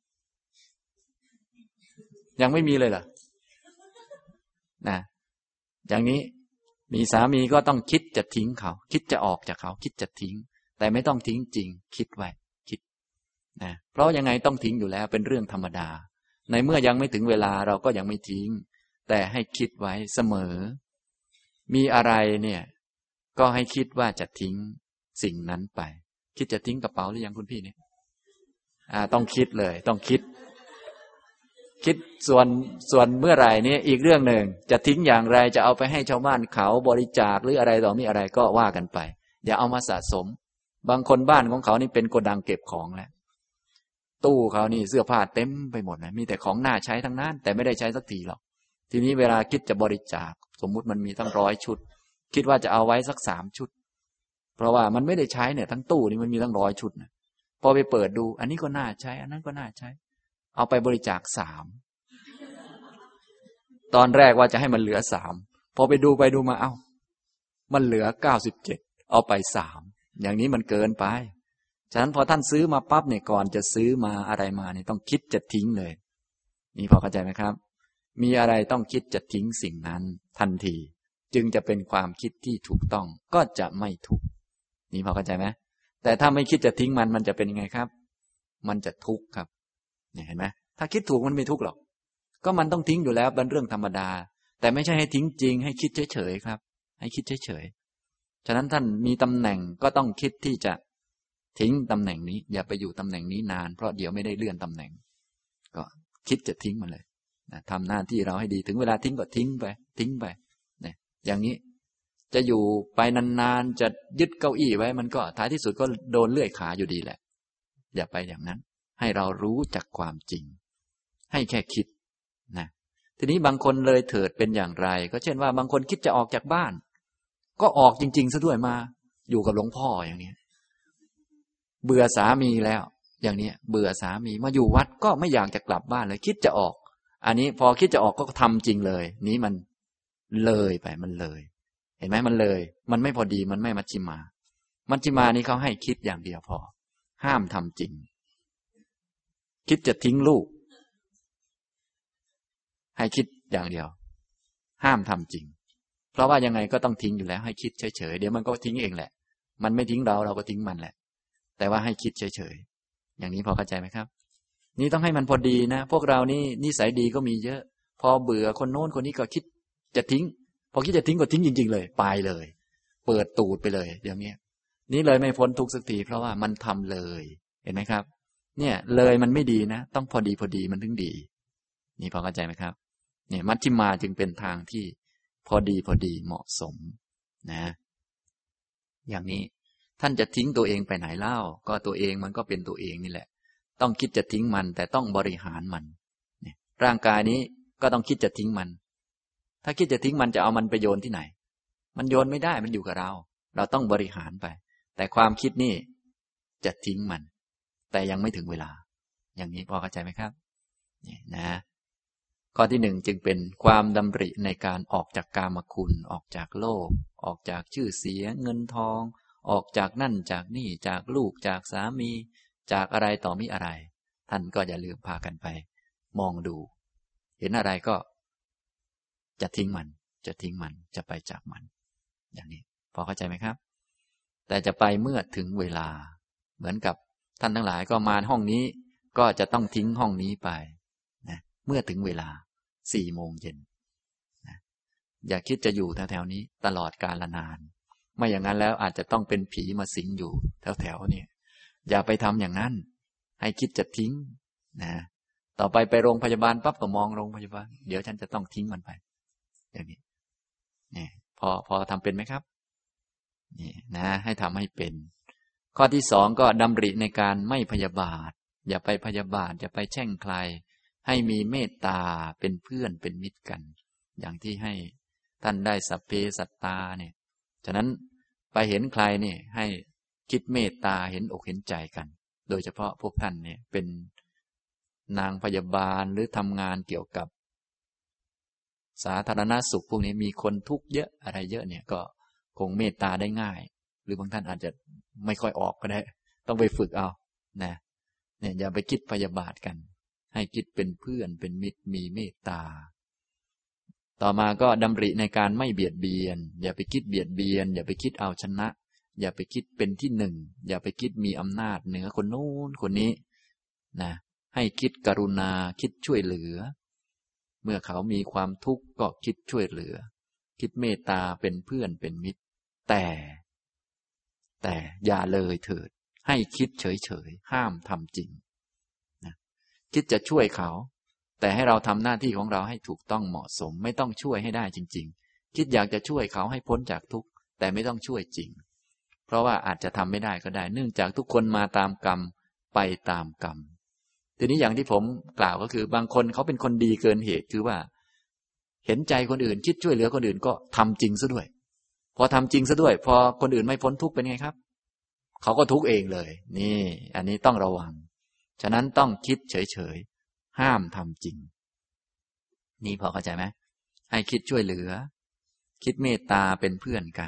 ยังไม่มีเลยเหรอนะอย่างนี้มีสามีก็ต้องคิดจะทิ้งเขาคิดจะออกจากเขาคิดจะทิ้งแต่ไม่ต้องทิ้งจริงคิดไว้คิดนะเพราะยังไงต้องทิ้งอยู่แล้วเป็นเรื่องธรรมดาในเมื่อยังไม่ถึงเวลาเราก็ยังไม่ทิ้งแต่ให้คิดไว้เสมอมีอะไรเนี่ยก็ให้คิดว่าจะทิ้งสิ่งนั้นไปคิดจะทิ้งกระเป๋าหรือยังคุณพี่เนี่ยอ่าต้องคิดเลยต้องคิดคิดส่วนส่วนเมื่อไหร่นี่อีกเรื่องหนึ่งจะทิ้งอย่างไรจะเอาไปให้ชาวบ้านเขาบริจาคหรืออะไรต่อมีอะไรก็ว่ากันไปอย่าเอามาสะสมบางคนบ้านของเขานี่เป็นโกดังเก็บของแล้วตู้เขานี่เสื้อผ้าเต็มไปหมดนะมีแต่ของน่าใช้ทั้งนั้นแต่ไม่ได้ใช้สักทีหรอกทีนี้เวลาคิดจะบริจาคสมมุติมันมีตั้งร้อยชุดคิดว่าจะเอาไว้สักสามชุดเพราะว่ามันไม่ได้ใช้เนี่ยทั้งตู้นี่มันมีตั้งร้อยชุดนะพอไปเปิดดูอันนี้ก็น่าใช้อันนั้นก็น่าใช้เอาไปบริจาคสามตอนแรกว่าจะให้มันเหลือสามพอไปดูไปดูมาเอ้ามันเหลือเก้าสิบเจ็ดเอาไปสามอย่างนี้มันเกินไปฉะนั้นพอท่านซื้อมาปั๊บเนี่ยก่อนจะซื้อมาอะไรมาเนี่ยต้องคิดจะทิ้งเลยนี่พอเข้าใจไหมครับมีอะไรต้องคิดจะทิ้งสิ่งนั้นทันทีจึงจะเป็นความคิดที่ถูกต้องก็จะไม่ทุกข์นี่พอเข้าใจไหมแต่ถ้าไม่คิดจะทิ้งมันมันจะเป็นยังไงครับมันจะทุกข์ครับเนี่ยเห็นไหมถ้าคิดถูกมันไม่ทุกข์หรอกก็มันต้องทิ้งอยู่แล้วเป็นเรื่องธรรมดาแต่ไม่ใช่ให้ทิ้งจริงให้คิดเฉยๆครับให้คิดเฉยๆฉะนั้นท่านมีตำแหน่งก็ต้องคิดที่จะทิ้งตำแหน่งนี้อย่าไปอยู่ตำแหน่งนี้นานเพราะเดี๋ยวไม่ได้เลื่อนตำแหน่งก็คิดจะทิ้งมันเลยนะทำหน้าที่เราให้ดีถึงเวลาทิ้งก็ทิ้งไปทิ้งไปเนี่ยอย่างนี้จะอยู่ไปนานๆจะยึดเก้าอี้ไว้มันก็ท้ายที่สุดก็โดนเลื่อยขาอยู่ดีแหละอย่าไปอย่างนั้นให้เรารู้จักความจริงให้แค่คิดนะทีนี้บางคนเลยเถิดเป็นอย่างไรก็เช่นว่าบางคนคิดจะออกจากบ้านก็ออกจริงๆซะด้วยมาอยู่กับหลวงพ่ออย่างนี้เบื่อสามีแล้วอย่างนี้เบื่อสามีมาอยู่วัดก็ไม่อยากจะกลับบ้านเลยคิดจะออกอันนี้พอคิดจะออกก็ทำจริงเลยนี้มันเลยไปมันเลยเห็นไหมมันเลยมันไม่พอดีมันไม่มัชฌิมามัชฌิมานี้เขาให้คิดอย่างเดียวพอห้ามทำจริงคิดจะทิ้งลูกให้คิดอย่างเดียวห้ามทำจริงเพราะว่ายังไงก็ต้องทิ้งอยู่แล้วให้คิดเฉยๆเดี๋ยวมันก็ทิ้งเองแหละมันไม่ทิ้งเราเราก็ทิ้งมันแหละแต่ว่าให้คิดเฉยๆอย่างนี้พอเข้าใจไหมครับนี่ต้องให้มันพอดีนะพวกเรานี่นิสัยดีก็มีเยอะพอเบื่อคนโน้นคนนี้ก็คิดจะทิ้งพอคิดจะทิ้งก็ทิ้งจริงๆเลยไปเลยเปิดตูดไปเลยอย่างนี้นี่เลยไม่พ้นทุกข์สักทีเพราะว่ามันทำเลยเห็นไหมครับเนี่ยเลยมันไม่ดีนะต้องพอดีพอดีมันถึงดีนี่พอเข้าใจไหมครับเนี่ยมัชฌิมาจึงเป็นทางที่พอดีพอดีเหมาะสมนะอย่างนี้ท่านจะทิ้งตัวเองไปไหนเล่าก็ตัวเองมันก็เป็นตัวเองนี่แหละต้องคิดจะทิ้งมันแต่ต้องบริหารมันเนี่ยร่างกายนี้ก็ต้องคิดจะทิ้งมันถ้าคิดจะทิ้งมันจะเอามันไปโยนที่ไหนมันโยนไม่ได้มันอยู่กับเราเราต้องบริหารไปแต่ความคิดนี่จะทิ้งมันแต่ยังไม่ถึงเวลาอย่างนี้พอเข้าใจไหมครับนี่นะข้อที่หนึ่งจึงเป็นความดำริในการออกจากกามคุณออกจากโลกออกจากชื่อเสียงเงินทองออกจากนั่นจากนี่จากลูกจากสามีจากอะไรต่อมิอะไรท่านก็อย่าลืมพากันไปมองดูเห็นอะไรก็จะทิ้งมันจะทิ้งมันจะไปจากมันอย่างนี้พอเข้าใจไหมครับแต่จะไปเมื่อถึงเวลาเหมือนกับท่านทั้งหลายก็มาห้องนี้ก็จะต้องทิ้งห้องนี้ไปนะเมื่อถึงเวลาสี่โมงเย็นนะอย่าคิดจะอยู่แถวๆนี้ตลอดกาลนานไม่อย่างนั้นแล้วอาจจะต้องเป็นผีมาสิงอยู่แถวๆนี้อย่าไปทำอย่างนั้นให้คิดจะทิ้งนะต่อไปไปโรงพยาบาลปั๊บก็มองโรงพยาบาลเดี๋ยวฉันจะต้องทิ้งมันไปอย่างนี้นี่พอพอทำเป็นไหมครับนี่นะให้ทำให้เป็นข้อที่สองก็ดำริในการไม่พยาบาทอย่าไปพยาบาทอย่าไปแช่งใครให้มีเมตตาเป็นเพื่อนเป็นมิตรกันอย่างที่ให้ท่านได้สัพเพสัตตาเนี่ยฉะนั้นไปเห็นใครเนี่ยให้คิดเมตตาเห็นอกเห็นใจกันโดยเฉพาะพวกท่านเนี่ยเป็นนางพยาบาลหรือทำงานเกี่ยวกับสาธารณสุขพวกนี้มีคนทุกข์เยอะอะไรเยอะเนี่ยก็คงเมตตาได้ง่ายหรือบางท่านอาจจะไม่ค่อยออกก็ได้ต้องไปฝึกเอานะเนี่ยอย่าไปคิดพยาบาทกันให้คิดเป็นเพื่อนเป็นมิตรมีเมตตาต่อมาก็ดำริในการไม่เบียดเบียนอย่าไปคิดเบียดเบียนอย่าไปคิดเอาชนะอย่าไปคิดเป็นที่หนึ่งอย่าไปคิดมีอำนาจเหนือคนโน้นคนนี้นะให้คิดกรุณาคิดช่วยเหลือเมื่อเขามีความทุกข์ก็คิดช่วยเหลือคิดเมตตาเป็นเพื่อนเป็นมิตรแต่แต่อย่าเลยเถิดให้คิดเฉยๆห้ามทำจริงนะคิดจะช่วยเขาแต่ให้เราทำหน้าที่ของเราให้ถูกต้องเหมาะสมไม่ต้องช่วยให้ได้จริงๆคิดอยากจะช่วยเขาให้พ้นจากทุกข์แต่ไม่ต้องช่วยจริงเพราะว่าอาจจะทำไม่ได้ก็ได้เนื่องจากทุกคนมาตามกรรมไปตามกรรมทีนี้อย่างที่ผมกล่าวก็คือบางคนเขาเป็นคนดีเกินเหตุคือว่าเห็นใจคนอื่นคิดช่วยเหลือคนอื่นก็ทำจริงซะด้วยพอทำจริงซะด้วยพอคนอื่นไม่พ้นทุกข์เป็นไงครับเขาก็ทุกข์เองเลยนี่อันนี้ต้องระวังฉะนั้นต้องคิดเฉยๆห้ามทำจริงนี่พอเข้าใจไหมให้คิดช่วยเหลือคิดเมตตาเป็นเพื่อนกัน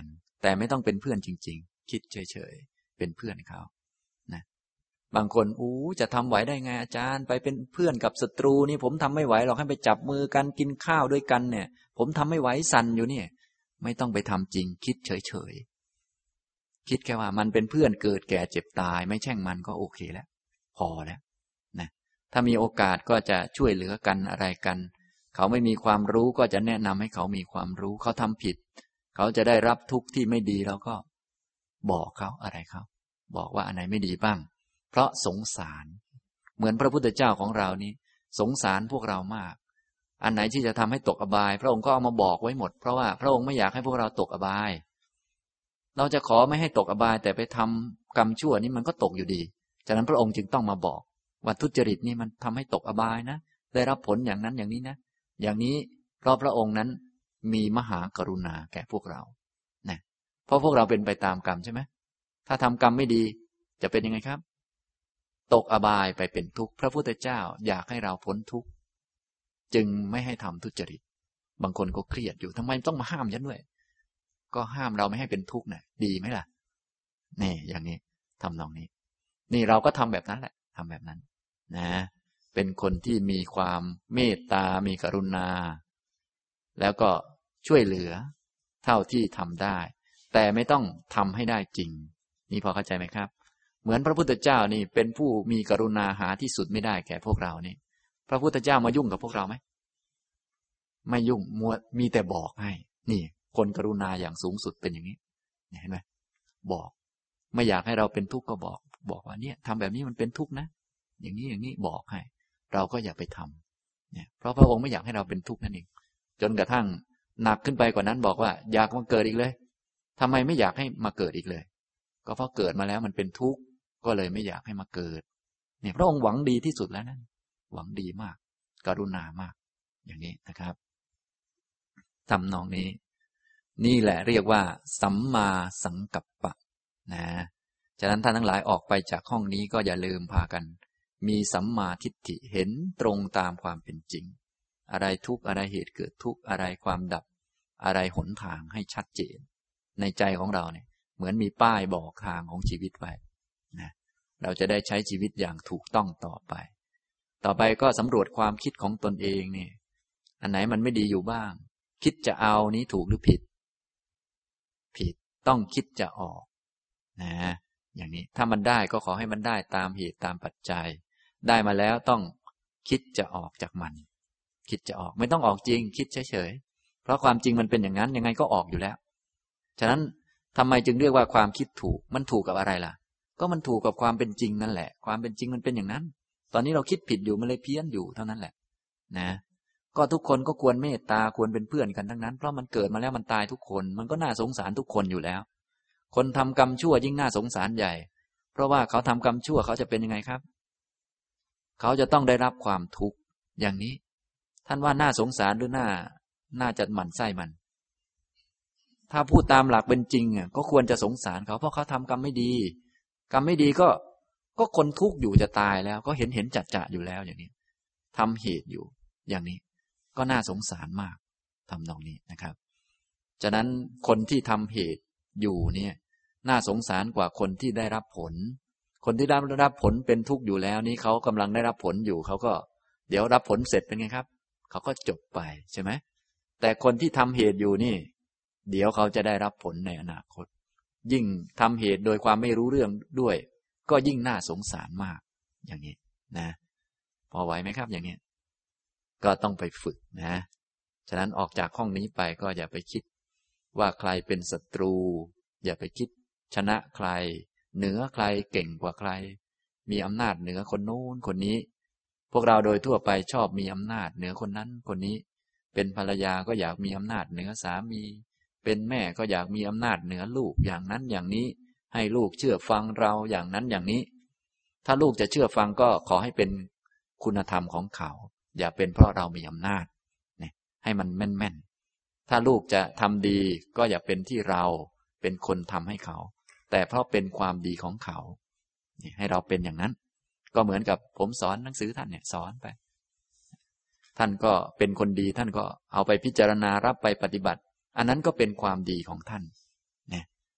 แต่ไม่ต้องเป็นเพื่อนจริงๆคิดเฉยๆเป็นเพื่อนเขานะบางคนอู้จะทำไหวได้ไงอาจารย์ไปเป็นเพื่อนกับศัตรูนี่ผมทำไม่ไหวหรอกให้ไปจับมือกันกินข้าวด้วยกันเนี่ยผมทำไม่ไหวสั่นอยู่เนี่ยไม่ต้องไปทำจริงคิดเฉยๆคิดแค่ว่ามันเป็นเพื่อนเกิดแก่เจ็บตายไม่แช่งมันก็โอเคแล้วพอแล้วนะถ้ามีโอกาสก็จะช่วยเหลือกันอะไรกันเขาไม่มีความรู้ก็จะแนะนำให้เขามีความรู้เขาทำผิดเขาจะได้รับทุกข์ที่ไม่ดีเราก็บอกเขาอะไรเขาบอกว่าอันไหนไม่ดีบ้างเพราะสงสารเหมือนพระพุทธเจ้าของเรานี้สงสารพวกเรามากอันไหนที่จะทำให้ตกอบายพระองค์ก็เอามาบอกไว้หมดเพราะว่าพระองค์ไม่อยากให้พวกเราตกอบายเราจะขอไม่ให้ตกอบายแต่ไปทำกรรมชั่วนี่มันก็ตกอยู่ดีฉะนั้นพระองค์จึงต้องมาบอกว่าทุจริตนี่มันทำให้ตกอบายนะได้รับผลอย่างนั้นอย่างนี้นะอย่างนี้เพราะพระองค์นั้นมีมหากรุณาแก่พวกเรานะเพราะพวกเราเป็นไปตามกรรมใช่ไหมถ้าทำกรรมไม่ดีจะเป็นยังไงครับตกอบายไปเป็นทุกข์พระพุทธเจ้าอยากให้เราพ้นทุกข์จึงไม่ให้ทำทุจริตบางคนก็เครียดอยู่ทำไมต้องมาห้ามฉันด้วยก็ห้ามเราไม่ให้เป็นทุกข์น่ะดีไหมล่ะนี่อย่างนี้ทำนองนี้นี่เราก็ทำแบบนั้นแหละทำแบบนั้นนะเป็นคนที่มีความเมตตามีกรุณาแล้วก็ช่วยเหลือเท่าที่ทำได้แต่ไม่ต้องทำให้ได้จริงนี่พอเข้าใจไหมครับเหมือนพระพุทธเจ้านี่เป็นผู้มีกรุณาหาที่สุดไม่ได้แก่พวกเรานี่พระพุทธเจ้ามายุ่งกับพวกเราไหมไม่ยุ่งมัวมีแต่บอกให้นี่คนกรุณาอย่างสูงสุดเป็นอย่างนี้เห็นไหมบอกไม่อยากให้เราเป็นทุกข์ก็บอกบอกว่าเนี่ยทำแบบนี้มันเป็นทุกข์นะอย่างนี้อย่างนี้บอกให้เราก็อย่าไปทำเนี่ยเพราะพระองค์ไม่อยากให้เราเป็นทุกข์นั่นเองจนกระทั่งหนักขึ้นไปกว่านั้นบอกว่าอยากมาเกิดอีกเลยทำไมไม่อยากให้มาเกิดอีกเลยก็เพราะเกิดมาแล้วมันเป็นทุกข์ก็เลยไม่อยากให้มาเกิดเนี่ยพระองค์หวังดีที่สุดแล้วนั่นหวังดีมากกรุณามากอย่างนี้นะครับทำนองนี้นี่แหละเรียกว่าสัมมาสังกัปปะนะฉะนั้นท่านทั้งหลายออกไปจากห้องนี้ก็อย่าลืมพากันมีสัมมาทิฏฐิเห็นตรงตามความเป็นจริงอะไรทุกข์อะไรเหตุเกิดทุกข์อะไรความดับอะไรหนทางให้ชัดเจนในใจของเราเนี่ยเหมือนมีป้ายบอกทางของชีวิตไว้นะเราจะได้ใช้ชีวิตอย่างถูกต้องต่อไปต่อไปก็สำรวจความคิดของตนเองเนี่ยอันไหนมันไม่ดีอยู่บ้างคิดจะเอานี้ถูกหรือผิดผิดต้องคิดจะออกนะอย่างนี้ถ้ามันได้ก็ขอให้มันได้ตามเหตุตามปัจจัยได้มาแล้วต้องคิดจะออกจากมันคิดจะออกไม่ต้องออกจริงคิดเฉยๆเพราะความจริงมันเป็นอย่างนั้นยังไงก็ออกอยู่แล้วฉะนั้นทำไมจึงเรียกว่าความคิดถูกมันถูกกับอะไรล่ะก็มันถูกกับความเป็นจริงนั่นแหละความเป็นจริงมันเป็นอย่างนั้นตอนนี้เราคิดผิดอยู่มันเลยเพี้ยนอยู่เท่านั้นแหละนะก็ทุกคนก็ควรเมตตาควรเป็นเพื่อนกันทั้งนั้นเพราะมันเกิดมาแล้วมันตายทุกคนมันก็น่าสงสารทุกคนอยู่แล้วคนทำกรรมชั่วยิ่งน่าสงสารใหญ่เพราะว่าเขาทำกรรมชั่วเขาจะเป็นยังไงครับเขาจะต้องได้รับความทุกข์อย่างนี้ท่านว่าน่าสงสารหรือน่าน่าจะหมั่นไส้มันถ้าพูดตามหลักเป็นจริงอ่ะก็ควรจะสงสารเขาเพราะเขาทำกรรมไม่ดีกรรมไม่ดีก็ก็คนทุกข์อยู่จะตายแล้วก็เห็นเห็นจัดจะอยู่แล้วอย่างนี้ทำเหตุอยู่อย่างนี้ก็น่าสงสารมากทำนองนี้นะครับฉะนั้นคนที่ทำเหตุอยู่เนี่ยน่าสงสารกว่าคนที่ได้รับผลคนที่ได้รับผลเป็นทุกข์อยู่แล้วนี้เขากำลังได้รับผลอยู่เขาก็เดี๋ยวรับผลเสร็จเป็นไงครับเขาก็จบไปใช่ไหมแต่คนที่ทำเหตุอยู่นี่เดี๋ยวเขาจะได้รับผลในอนาคตยิ่งทำเหตุโดยความไม่รู้เรื่องด้วยก็ยิ่งน่าสงสารมากอย่างนี้นะพอไหวไหมครับอย่างนี้ก็ต้องไปฝึกนะฉะนั้นออกจากห้องนี้ไปก็อย่าไปคิดว่าใครเป็นศัตรูอย่าไปคิดชนะใครเหนือใครเก่งกว่าใครมีอำนาจเหนือคนโน้นคนนี้พวกเราโดยทั่วไปชอบมีอำนาจเหนือคนนั้นคนนี้เป็นภรรยาก็อยากมีอำนาจเหนือสามีเป็นแม่ก็อยากมีอำนาจเหนือลูกอย่างนั้นอย่างนี้ให้ลูกเชื่อฟังเราอย่างนั้นอย่างนี้ถ้าลูกจะเชื่อฟังก็ขอให้เป็นคุณธรรมของเขาอย่าเป็นเพราะเรามีอำนาจเนี่ยให้มันแม่นๆถ้าลูกจะทำดีก็อย่าเป็นที่เราเป็นคนทำให้เขาแต่เพราะเป็นความดีของเขาให้เราเป็นอย่างนั้นก็เหมือนกับผมสอนหนังสือท่านเนี่ยสอนไปท่านก็เป็นคนดีท่านก็เอาไปพิจารณารับไปปฏิบัติอันนั้นก็เป็นความดีของท่านเนี่ย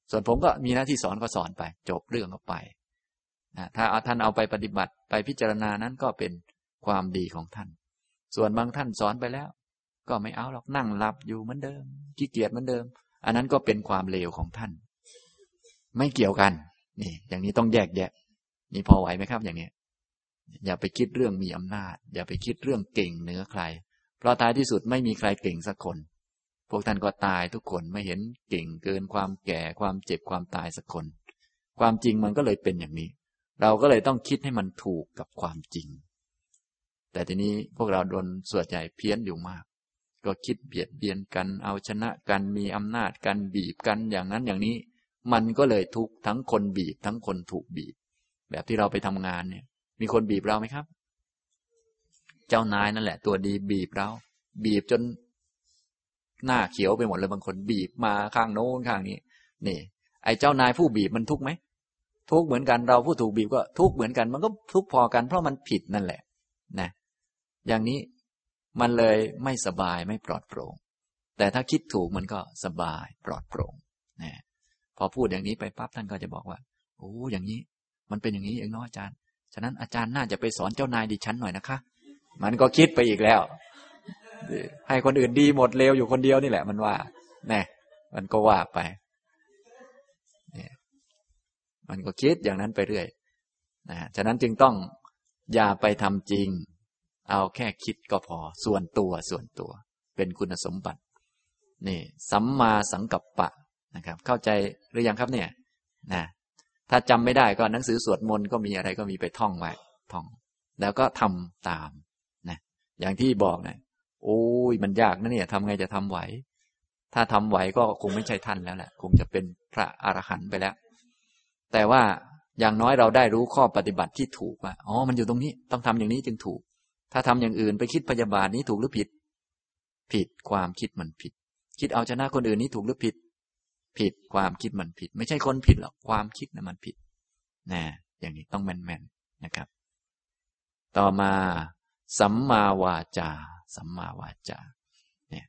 ส่วนผมก็มีหน้าที่สอนก็สอนไปจบเรื่องก็ไปนะถ้าท่านเอาไปปฏิบัติไปพิจารณานั้นก็เป็นความดีของท่านส่วนบางท่านสอนไปแล้วก็ไม่เอาหรอกนั่งหลับอยู่เหมือนเดิมขี้เกียจเหมือนเดิมอันนั้นก็เป็นความเลวของท่านไม่เกี่ยวกันนี่อย่างนี้ต้องแยกแยะนี่พอไหวไหมครับอย่างนี้อย่าไปคิดเรื่องมีอำนาจอย่าไปคิดเรื่องเก่งเหนือใครเพราะท้ายที่สุดไม่มีใครเก่งสักคนพวกท่านก็ตายทุกคนไม่เห็นเก่งเกินความแก่ความเจ็บความตายสักคนความจริงมันก็เลยเป็นอย่างนี้เราก็เลยต้องคิดให้มันถูกกับความจริงแต่ทีนี้พวกเราโดนส่วนใหญ่เพี้ยนอยู่มากก็คิดเบียดเบียนกันเอาชนะกันมีอำนาจกันบีบกันอย่างนั้นอย่างนี้มันก็เลยทุกข์ทั้งคนบีบทั้งคนถูกบีบแบบที่เราไปทำงานเนี่ยมีคนบีบเราไหมครับเจ้านายนั่นแหละตัวดีบีบเราบีบจนหน้าเขียวไปหมดเลยบางคนบีบมาข้างโน้นข้างนี้นี่ไอ้เจ้านายผู้บีบมันทุกข์ไหมทุกข์เหมือนกันเราผู้ถูกบีบก็ทุกข์เหมือนกันมันก็ทุกข์พอกันเพราะมันผิดนั่นแหละนะอย่างนี้มันเลยไม่สบายไม่ปลอดโปร่งแต่ถ้าคิดถูกมันก็สบายปลอดโปร่งนะพอพูดอย่างนี้ไปปั๊บท่านก็จะบอกว่าโอ้อย่างนี้มันเป็นอย่างนี้เองเนาะอาจารย์ฉะนั้นอาจารย์น่าจะไปสอนเจ้านายดิฉันหน่อยนะคะมันก็คิดไปอีกแล้วให้คนอื่นดีหมดเลวอยู่คนเดียวนี่แหละมันว่าแน่มันก็ว่าไปเนี่ยมันก็คิดอย่างนั้นไปเรื่อยนะฉะนั้นจึงต้องอย่าไปทำจริงเอาแค่คิดก็พอส่วนตัวส่วนตัวเป็นคุณสมบัตินี่สัมมาสังกัปปะนะครับเข้าใจหรือยังครับเนี่ยนะถ้าจำไม่ได้ก็หนังสือสวดมนต์ก็มีอะไรก็มีไปท่องไว้ท่องแล้วก็ทำตามนะอย่างที่บอกนะโอ้ยมันยากนะเนี่ยทำไงจะทำไหวถ้าทำไหวก็คงไม่ใช่ท่านแล้วแหละคงจะเป็นพระอรหันต์ไปแล้วแต่ว่าอย่างน้อยเราได้รู้ข้อปฏิบัติที่ถูกว่าอ๋อมันอยู่ตรงนี้ต้องทำอย่างนี้จึงถูกถ้าทำอย่างอื่นไปคิดพยาบาทนี้ถูกหรือผิดผิดความคิดมันผิดคิดเอาชนะคนอื่นนี้ถูกหรือผิดผิดความคิดมันผิดไม่ใช่คนผิดหรอกความคิดนะมันผิดนะอย่างนี้ต้องแม่นๆนะครับต่อมาสัมมาวาจาสัมมาวาจาเนี่ย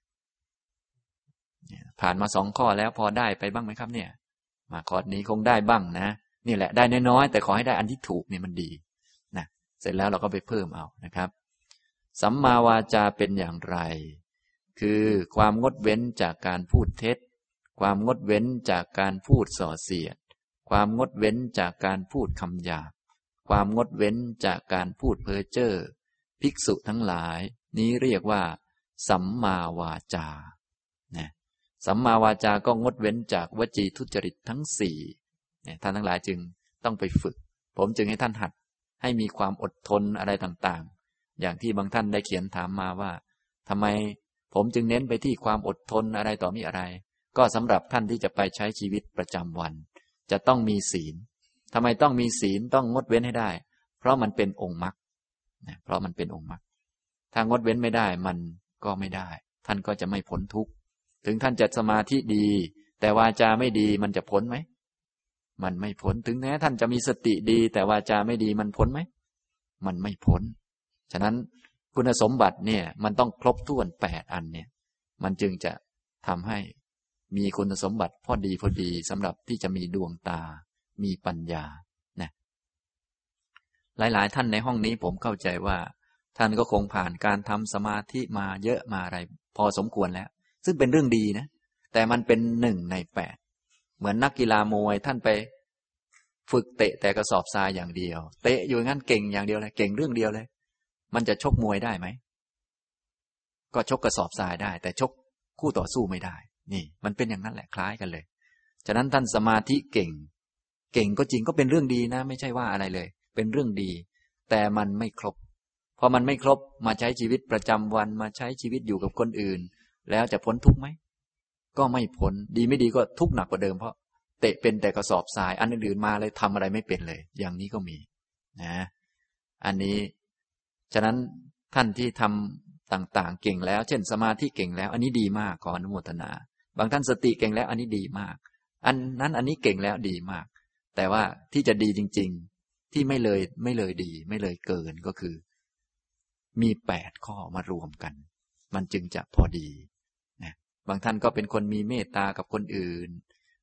ผ่านมาสองข้อแล้วพอได้ไปบ้างไหมครับเนี่ยมาข้อนี้คงได้บ้างนะนี่แหละได้น้อยๆแต่ขอให้ได้อันที่ถูกเนี่ยมันดีนะเสร็จแล้วเราก็ไปเพิ่มเอานะครับสัมมาวาจาเป็นอย่างไรคือความงดเว้นจากการพูดเท็จความงดเว้นจากการพูดส่อเสียดความงดเว้นจากการพูดคำหยาบความงดเว้นจากการพูดเพ้อเจ้อภิกษุทั้งหลายนี้เรียกว่าสัมมาวาจานะสัมมาวาจาก็งดเว้นจากวจีทุจริตทั้งสี่เนี่ยท่านทั้งหลายจึงต้องไปฝึกผมจึงให้ท่านหัดให้มีความอดทนอะไรต่างๆอย่างที่บางท่านได้เขียนถามมาว่าทำไมผมจึงเน้นไปที่ความอดทนอะไรต่อมีอะไรก็สำหรับท่านที่จะไปใช้ชีวิตประจำวันจะต้องมีศีลทำไมต้องมีศีลต้องงดเว้นให้ได้เพราะมันเป็นองค์มรรคนะเพราะมันเป็นองค์มรรคถ้างดเว้นไม่ได้มันก็ไม่ได้ท่านก็จะไม่พ้นทุกข์ถึงท่านจะสมาธิดีแต่วาจาไม่ดีมันจะพ้นไหมมันไม่พ้นถึงแม้ท่านจะมีสติดีแต่วาจาไม่ดีมันพ้นไหมมันไม่พ้นฉะนั้นคุณสมบัติเนี่ยมันต้องครบถ้วนแปดอันเนี่ยมันจึงจะทำให้มีคุณสมบัติพอดีพอดีสำหรับที่จะมีดวงตามีปัญญานะหลายๆท่านในห้องนี้ผมเข้าใจว่าท่านก็คงผ่านการทำสมาธิมาเยอะมาอะไรพอสมควรแล้วซึ่งเป็นเรื่องดีนะแต่มันเป็นหนึ่งในแปดเหมือนนักกีฬามวยท่านไปฝึกเตะแต่กระสอบทรายอย่างเดียวเตะอยู่งั้นเก่งอย่างเดียวเลยเก่งเรื่องเดียวเลยมันจะชกมวยได้ไหมก็ชกกระสอบทรายได้แต่ชกคู่ต่อสู้ไม่ได้นี่มันเป็นอย่างนั้นแหละคล้ายกันเลยฉะนั้นท่านสมาธิเก่งเก่งก็จริงก็เป็นเรื่องดีนะไม่ใช่ว่าอะไรเลยเป็นเรื่องดีแต่มันไม่ครบพอมันไม่ครบมาใช้ชีวิตประจำวันมาใช้ชีวิตอยู่กับคนอื่นแล้วจะพ้นทุกข์ไหมก็ไม่พ้นดีไม่ดีก็ทุกข์หนักกว่าเดิมเพราะเตะเป็นแต่กระสอบทรายอันอื่นๆมาเลยทำอะไรไม่เป็นเลยอย่างนี้ก็มีนะอันนี้ฉะนั้นท่านที่ทำต่างๆเก่งแล้วเช่นสมาธิเก่งแล้วอันนี้ดีมากขออนุโมทนาบางท่านสติเก่งแล้วอันนี้ดีมากอันนั้นอันนี้เก่งแล้วดีมากแต่ว่าที่จะดีจริงๆที่ไม่เลยไม่เลยดีไม่เลยเกินก็คือมีแปดข้อมารวมกันมันจึงจะพอดีนะบางท่านก็เป็นคนมีเมตตากับคนอื่น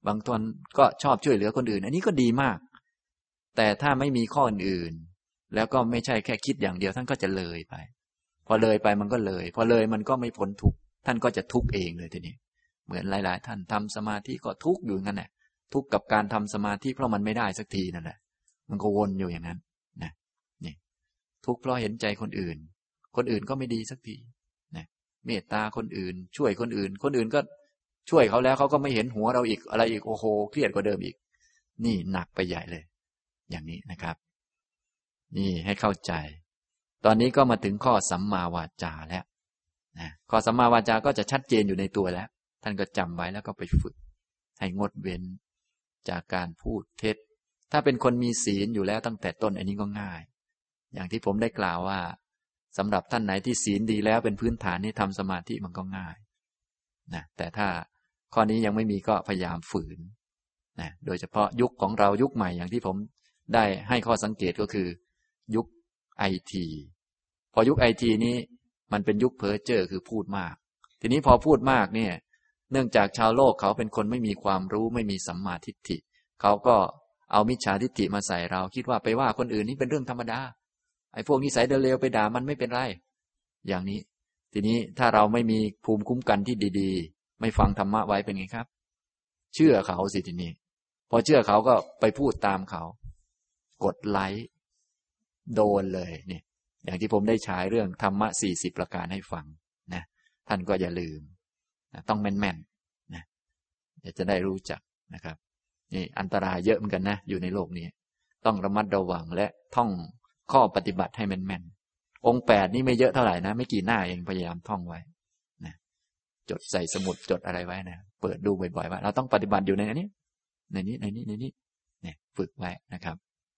บางคนก็ชอบช่วยเหลือคนอื่นอันนี้ก็ดีมากแต่ถ้าไม่มีข้ออื่นแล้วก็ไม่ใช่แค่คิดอย่างเดียวท่านก็จะเลยไปพอเลยไปมันก็เลยพอเลยมันก็ไม่พ้นทุกข์ท่านก็จะทุกข์เองเลยทีนี้เหมือนหลายๆท่านทำสมาธิก็ทุกข์อยู่งั้นแหละทุกข์กับการทำสมาธิเพราะมันไม่ได้สักทีนั่นแหละมันก็วนอยู่อย่างนั้นนะนี่ทุกข์เพราะเห็นใจคนอื่นคนอื่นก็ไม่ดีสักทีนะเมตตาคนอื่นช่วยคนอื่นคนอื่นก็ช่วยเขาแล้วเขาก็ไม่เห็นหัวเราอีกอะไรอีกโอ้โหเครียดกว่าเดิมอีกนี่หนักไปใหญ่เลยอย่างนี้นะครับนี่ให้เข้าใจตอนนี้ก็มาถึงข้อสัมมาวาจาแล้วนะข้อสัมมาวาจาก็จะชัดเจนอยู่ในตัวแล้วท่านก็จำไว้แล้วก็ไปฝึกให้งดเว้นจากการพูดเท็จถ้าเป็นคนมีศีลอยู่แล้วตั้งแต่ต้นอันนี้ก็ง่ายอย่างที่ผมได้กล่าวว่าสำหรับท่านไหนที่ศีลดีแล้วเป็นพื้นฐานนี่ทำสมาธิมันก็ง่ายนะแต่ถ้าข้อนี้ยังไม่มีก็พยายามฝืนนะโดยเฉพาะยุคของเรายุคใหม่อย่างที่ผมได้ให้ข้อสังเกตก็คือยุคไอทีพอยุคไอทีนี้มันเป็นยุคเพ้อเจ้อคือพูดมากทีนี้พอพูดมากเนี่ยเนื่องจากชาวโลกเขาเป็นคนไม่มีความรู้ไม่มีสัมมาทิฏฐิเขาก็เอามิจฉาทิฏฐิมาใส่เราคิดว่าไปว่าคนอื่นนี่เป็นเรื่องธรรมดาไอ้พวกนิสัยเร็วๆไปด่ามันไม่เป็นไรอย่างนี้ทีนี้ถ้าเราไม่มีภูมิคุ้มกันที่ดีๆไม่ฟังธรรมะไว้เป็นไงครับเชื่อเขาสิทีนี้พอเชื่อเขาก็ไปพูดตามเขากดไลค์โดนเลยนี่อย่างที่ผมได้ฉายเรื่องธรรมะสี่สิบประการให้ฟังนะท่านก็อย่าลืมนะต้องแม่นๆนะจะได้รู้จักนะครับนี่อันตรายเยอะเหมือนกันนะอยู่ในโลกนี้ต้องระมัดระวังและท่องข้อปฏิบัติให้แม่นๆองค์แปดนี่ไม่เยอะเท่าไหร่นะไม่กี่หน้าเองพยายามท่องไว้นะจดใส่สมุดจดอะไรไว้นะเปิดดูบ่อยๆว่าเราต้องปฏิบัติอยู่ในนี้ในนี้ในนี้ในนี้เนี่ยฝึกไว้นะครับ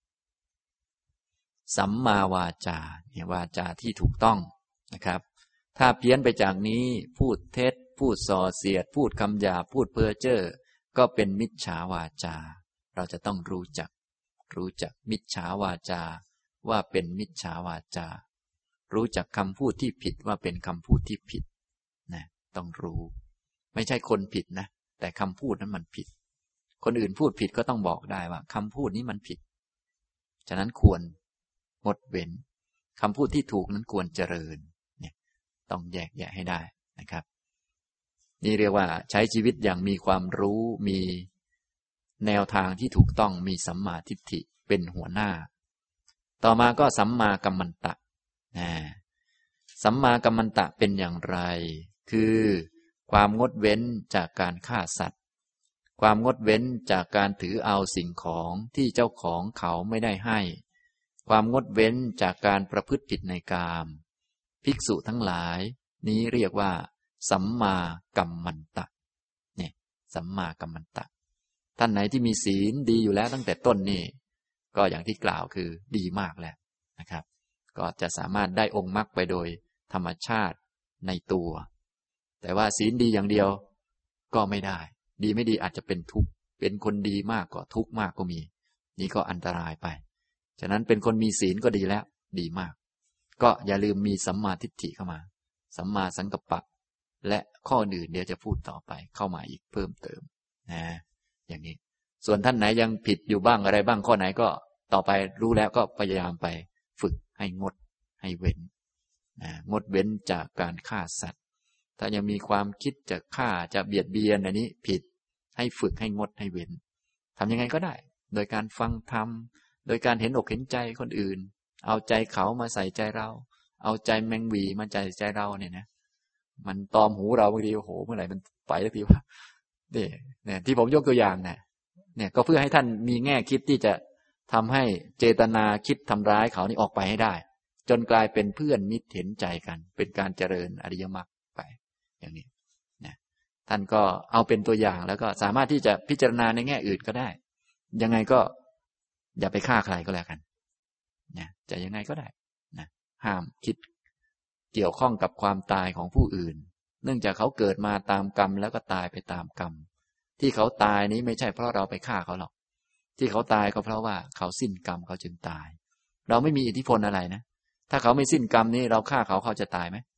สัมมาวาจาเนี่ยวาจาที่ถูกต้องนะครับถ้าเพี้ยนไปจากนี้พูดเท็จพูดส่อเสียดพูดคำหยาพูดเพ้อเจ้อก็เป็นมิจฉาวาจาเราจะต้องรู้จักรู้จักมิจฉาวาจาว่าเป็นมิจฉาวาจารู้จักคำพูดที่ผิดว่าเป็นคำพูดที่ผิดนะต้องรู้ไม่ใช่คนผิดนะแต่คำพูดนั้นมันผิดคนอื่นพูดผิดก็ต้องบอกได้ว่าคำพูดนี้มันผิดฉะนั้นควรงดเว้นคำพูดที่ถูกนั้นควรเจริญเนี่ยต้องแยกแยะให้ได้นะครับนี่เรียกว่าใช้ชีวิตอย่างมีความรู้มีแนวทางที่ถูกต้องมีสัมมาทิฏฐิเป็นหัวหน้าต่อมาก็สัมมากัมมันตะนะสัมมากัมมันตะเป็นอย่างไรคือความงดเว้นจากการฆ่าสัตว์ความงดเว้นจากการถือเอาสิ่งของที่เจ้าของเขาไม่ได้ให้ความงดเว้นจากการประพฤติผิดในกามภิกษุทั้งหลายนี้เรียกว่าสัมมากัมมันตะเนี่ยสัมมากัมมันตะท่านไหนที่มีศีลดีอยู่แล้วตั้งแต่ต้นนี่ก็อย่างที่กล่าวคือดีมากแล้วนะครับก็จะสามารถได้องค์มรรคไปโดยธรรมชาติในตัวแต่ว่าศีลดีอย่างเดียวก็ไม่ได้ดีไม่ดีอาจจะเป็นทุกข์เป็นคนดีมากก็ทุกข์มากก็มีนี่ก็อันตรายไปฉะนั้นเป็นคนมีศีลก็ดีแล้วดีมากก็อย่าลืมมีสัมมาทิฏฐิเข้ามาสัมมาสังกัปปะและข้ออื่นเดี๋ยวจะพูดต่อไปเข้ามาอีกเพิ่มเติมนะอย่างนี้ส่วนท่านไหนยังผิดอยู่บ้างอะไรบ้างข้อไหนก็ต่อไปรู้แล้วก็พยายามไปฝึกให้งดให้เว้นนะงดเว้นจากการฆ่าสัตว์ถ้ายังมีความคิดจะฆ่าจะเบียดเบียนอันนี้ผิดให้ฝึกให้งดให้เว้นทำยังไงก็ได้โดยการฟังธรรมโดยการเห็นอกเห็นใจคนอื่นเอาใจเขามาใส่ใจเราเอาใจแมงวีมาใจใจเราเนี่ยนะมันตอมหูเราบางทีโอ้โหเมื่อไหร่มันไปสักทีวะนี่เนี่ยที่ผมยกตัวอย่างเนี่ยเนี่ยก็เพื่อให้ท่านมีแง่คิดที่จะทำให้เจตนาคิดทำร้ายเขานี่ออกไปให้ได้จนกลายเป็นเพื่อนมิตรเห็นใจกันเป็นการเจริญอริยมรรคไปอย่างนี้นะท่านก็เอาเป็นตัวอย่างแล้วก็สามารถที่จะพิจารณาในแง่อื่นก็ได้ยังไงก็อย่าไปฆ่าใครก็แล้วกันนะจะยังไงก็ได้นะห้ามคิดเกี่ยวข้องกับความตายของผู้อื่นเนื่องจากเขาเกิดมาตามกรรมแล้วก็ตายไปตามกรรมที่เขาตายนี้ไม่ใช่เพราะเราไปฆ่าเขาหรอกที่เขาตายก็เพราะว่าเขาสิ้นกรรมเขาจึงตายเราไม่มีอิทธิพลอะไรนะถ้าเขาไม่สิ้นกรรมนี้เราฆ่าเขาเขาจะตายไหม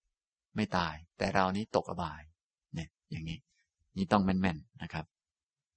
ไม่ตายแต่เรานี้ตกอบายเนี่ยอย่างนี้นี่ต้องแม่นๆนะครับ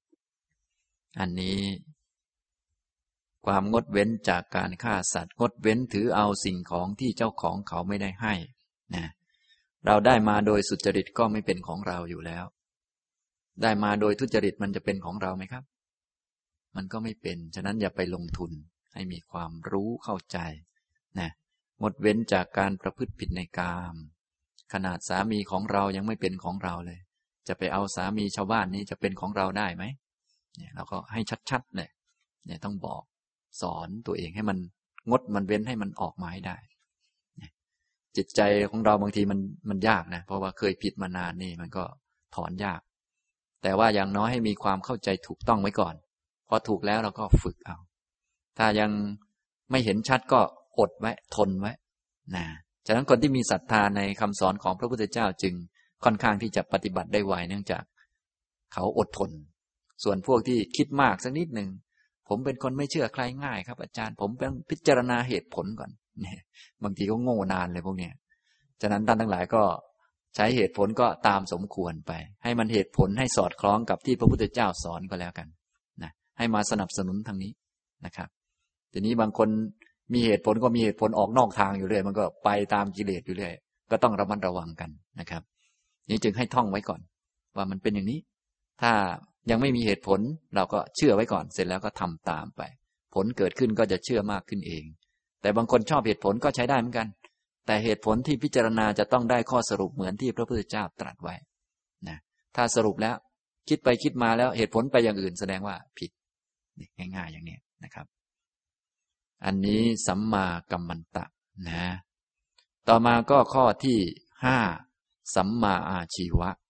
อันนี้ความงดเว้นจากการฆ่าสัตว์งดเว้นถือเอาสิ่งของที่เจ้าของเขาไม่ได้ให้นะเราได้มาโดยสุจริตก็ไม่เป็นของเราอยู่แล้วได้มาโดยทุจริตมันจะเป็นของเราไหมครับมันก็ไม่เป็นฉะนั้นอย่าไปลงทุนให้มีความรู้เข้าใจนะงดเว้นจากการประพฤติผิดในกามขนาดสามีของเรายังไม่เป็นของเราเลยจะไปเอาสามีชาวบ้านนี้จะเป็นของเราได้ไหมเนี่ยเราก็ให้ชัดๆเลยเนี่ยต้องบอกสอนตัวเองให้มันงดมันเว้นให้มันออกมาให้ได้จิตใจของเราบางทีมันมันยากนะเพราะว่าเคยผิดมานานนี่มันก็ถอนยากแต่ว่าอย่างน้อยให้มีความเข้าใจถูกต้องไว้ก่อนพอถูกแล้วเราก็ฝึกเอาถ้ายังไม่เห็นชัดก็อดไว้ทนไว้นะฉะนั้นคนที่มีศรัทธาในคำสอนของพระพุทธเจ้าจึงค่อนข้างที่จะปฏิบัติได้ไวเนื่องจากเขาอดทนส่วนพวกที่คิดมากสักนิดหนึ่งผมเป็นคนไม่เชื่อใครง่ายครับอาจารย์ผมต้องพิจารณาเหตุผลก่อนเนี่ยบางทีก็โง่นานเลยพวกเนี้ยฉะนั้นท่านทั้งหลายก็ใช้เหตุผลก็ตามสมควรไปให้มันเหตุผลให้สอดคล้องกับที่พระพุทธเจ้าสอนก็แล้วกันนะให้มาสนับสนุนทางนี้นะครับทีนี้บางคนมีเหตุผลก็มีเหตุผลออกนอกทางอยู่เรื่อยมันก็ไปตามกิเลสอยู่เรื่อยก็ต้องระมัดระวังกันนะครับนี่จึงให้ท่องไว้ก่อนว่ามันเป็นอย่างนี้ถ้ายังไม่มีเหตุผลเราก็เชื่อไว้ก่อนเสร็จแล้วก็ทำตามไปผลเกิดขึ้นก็จะเชื่อมากขึ้นเองแต่บางคนชอบเหตุผลก็ใช้ได้เหมือนกันแต่เหตุผลที่พิจารณาจะต้องได้ข้อสรุปเหมือนที่พระพุทธเจ้าตรัสไว้นะถ้าสรุปแล้วคิดไปคิดมาแล้วเหตุผลไปอย่างอื่นแสดงว่าผิดง่ายๆอย่างนี้นะครับอันนี้สัมมากัมมันตะนะต่อมาก็ข้อที่ห้าสัมมาอาชีวะ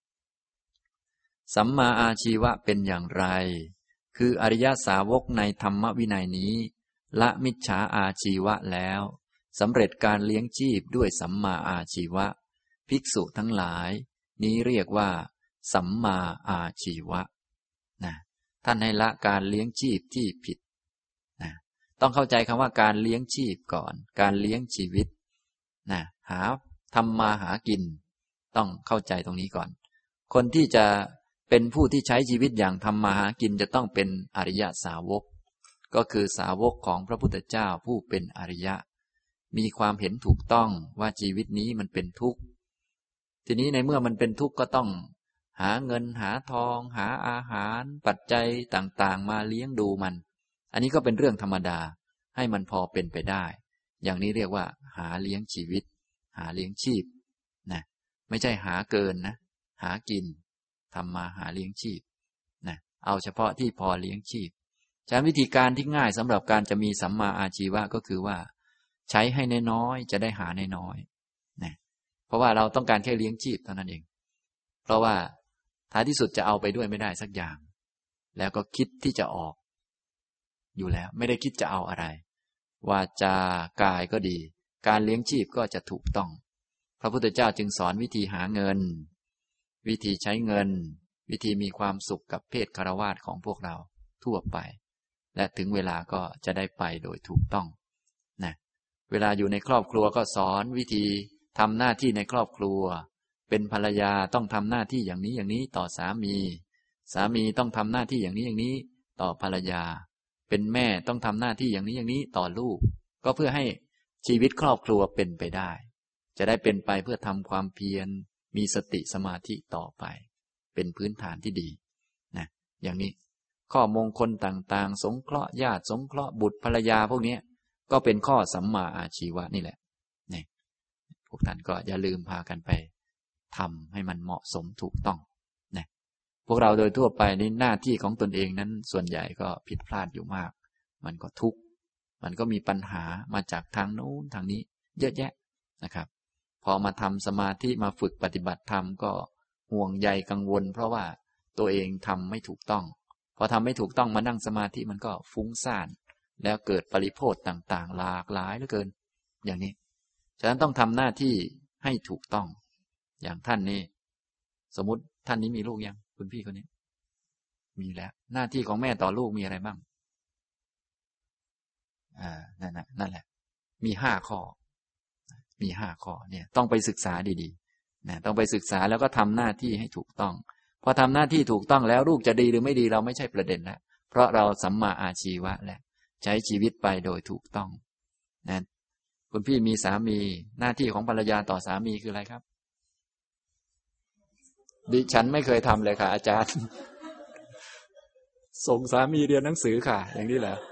สัมมาอาชีวะเป็นอย่างไรคืออริยสาวกในธรรมวินัยนี้ละมิจฉาอาชีวะแล้วสำเร็จการเลี้ยงชีพด้วยสัมมาอาชีวะภิกษุทั้งหลายนี้เรียกว่าสัมมาอาชีวะนะท่านให้ละการเลี้ยงชีพที่ผิดนะต้องเข้าใจคำว่าการเลี้ยงชีพก่อนการเลี้ยงชีวิตนะหาทำมาหากินต้องเข้าใจตรงนี้ก่อนคนที่จะเป็นผู้ที่ใช้ชีวิตอย่างทำมาหากินจะต้องเป็นอริยสาวกก็คือสาวกของพระพุทธเจ้าผู้เป็นอริยะมีความเห็นถูกต้องว่าชีวิตนี้มันเป็นทุกข์ทีนี้ในเมื่อมันเป็นทุกข์ก็ต้องหาเงินหาทองหาอาหารปัจจัยต่างๆมาเลี้ยงดูมันอันนี้ก็เป็นเรื่องธรรมดาให้มันพอเป็นไปได้อย่างนี้เรียกว่าหาเลี้ยงชีวิตหาเลี้ยงชีพนะไม่ใช่หาเกินนะหากินทำมาหาเลี้ยงชีพนะเอาเฉพาะที่พอเลี้ยงชีพฉะนั้นวิธีการที่ง่ายสำหรับการจะมีสัมมาอาชีวะก็คือว่าใช้ให้น้อยๆจะได้หาน้อยๆนะเพราะว่าเราต้องการแค่เลี้ยงชีพเท่านั้นเองเพราะว่าท้ายที่สุดจะเอาไปด้วยไม่ได้สักอย่างแล้วก็คิดที่จะออกอยู่แล้วไม่ได้คิดจะเอาอะไรวาจากายก็ดีการเลี้ยงชีพก็จะถูกต้องพระพุทธเจ้าจึงสอนวิธีหาเงินวิธีใช้เงินวิธีมีความสุขกับเพศฆราวาสของพวกเราทั่วไปและถึงเวลาก็จะได้ไปโดยถูกต้องนะเวลาอยู่ในครอบครัวก็สอนวิธีทำหน้าที่ในครอบครัวเป็นภรรยาต้องทำหน้าที่อย่างนี้อย่างนี้ต่อสามีสามีต้องทำหน้าที่อย่างนี้อย่างนี้ต่อภรรยาเป็นแม่ต้องทำหน้าที่อย่างนี้อย่างนี้ต่อลูกก็เพื่อให้ชีวิตครอบครัวเป็นไปได้จะได้เป็นไปเพื่อทำความเพียรมีสติสมาธิต่อไปเป็นพื้นฐานที่ดีนะอย่างนี้ข้อมงคลต่างๆสงเคราะห์ญาติสงเคราะห์บุตรภรรยาพวกนี้ก็เป็นข้อสัมมาอาชีวะนี่แหละนี่พวกท่านก็อย่าลืมพากันไปทำให้มันเหมาะสมถูกต้องนะพวกเราโดยทั่วไปในหน้าที่ของตนเองนั้นส่วนใหญ่ก็ผิดพลาดอยู่มากมันก็ทุกข์มันก็มีปัญหามาจากทางโน้นทางนี้เยอะแยะนะครับพอมาทำสมาธิมาฝึกปฏิบัติธรรมก็ห่วงใยกังวลเพราะว่าตัวเองทำไม่ถูกต้องพอทำไม่ถูกต้องมานั่งสมาธิมันก็ฟุ้งซ่านแล้วเกิดปริโภทต่างๆหลากหลายเหลือเกินอย่างนี้ฉะนั้นต้องทำหน้าที่ให้ถูกต้องอย่างท่านนี้สมมุติท่านนี้มีลูกยังคุณพี่คนนี้มีแล้วหน้าที่ของแม่ต่อลูกมีอะไรบ้างอ่านั่นแหละนั่นแหละมีห้าข้อมีห้าข้อเนี่ยต้องไปศึกษาดีๆนะต้องไปศึกษาแล้วก็ทำหน้าที่ให้ถูกต้องพอทำหน้าที่ถูกต้องแล้วลูกจะดีหรือไม่ดีเราไม่ใช่ประเด็นแล้วเพราะเราสัมมาอาชีวะแล้วใช้ชีวิตไปโดยถูกต้องนะคุณพี่มีสามีหน้าที่ของภรรยาต่อสามีคืออะไรครับดิฉันไม่เคยทำเลยค่ะอาจารย์ส่งสามีเรียนหนังสือค่ะอย่างนี้แหละ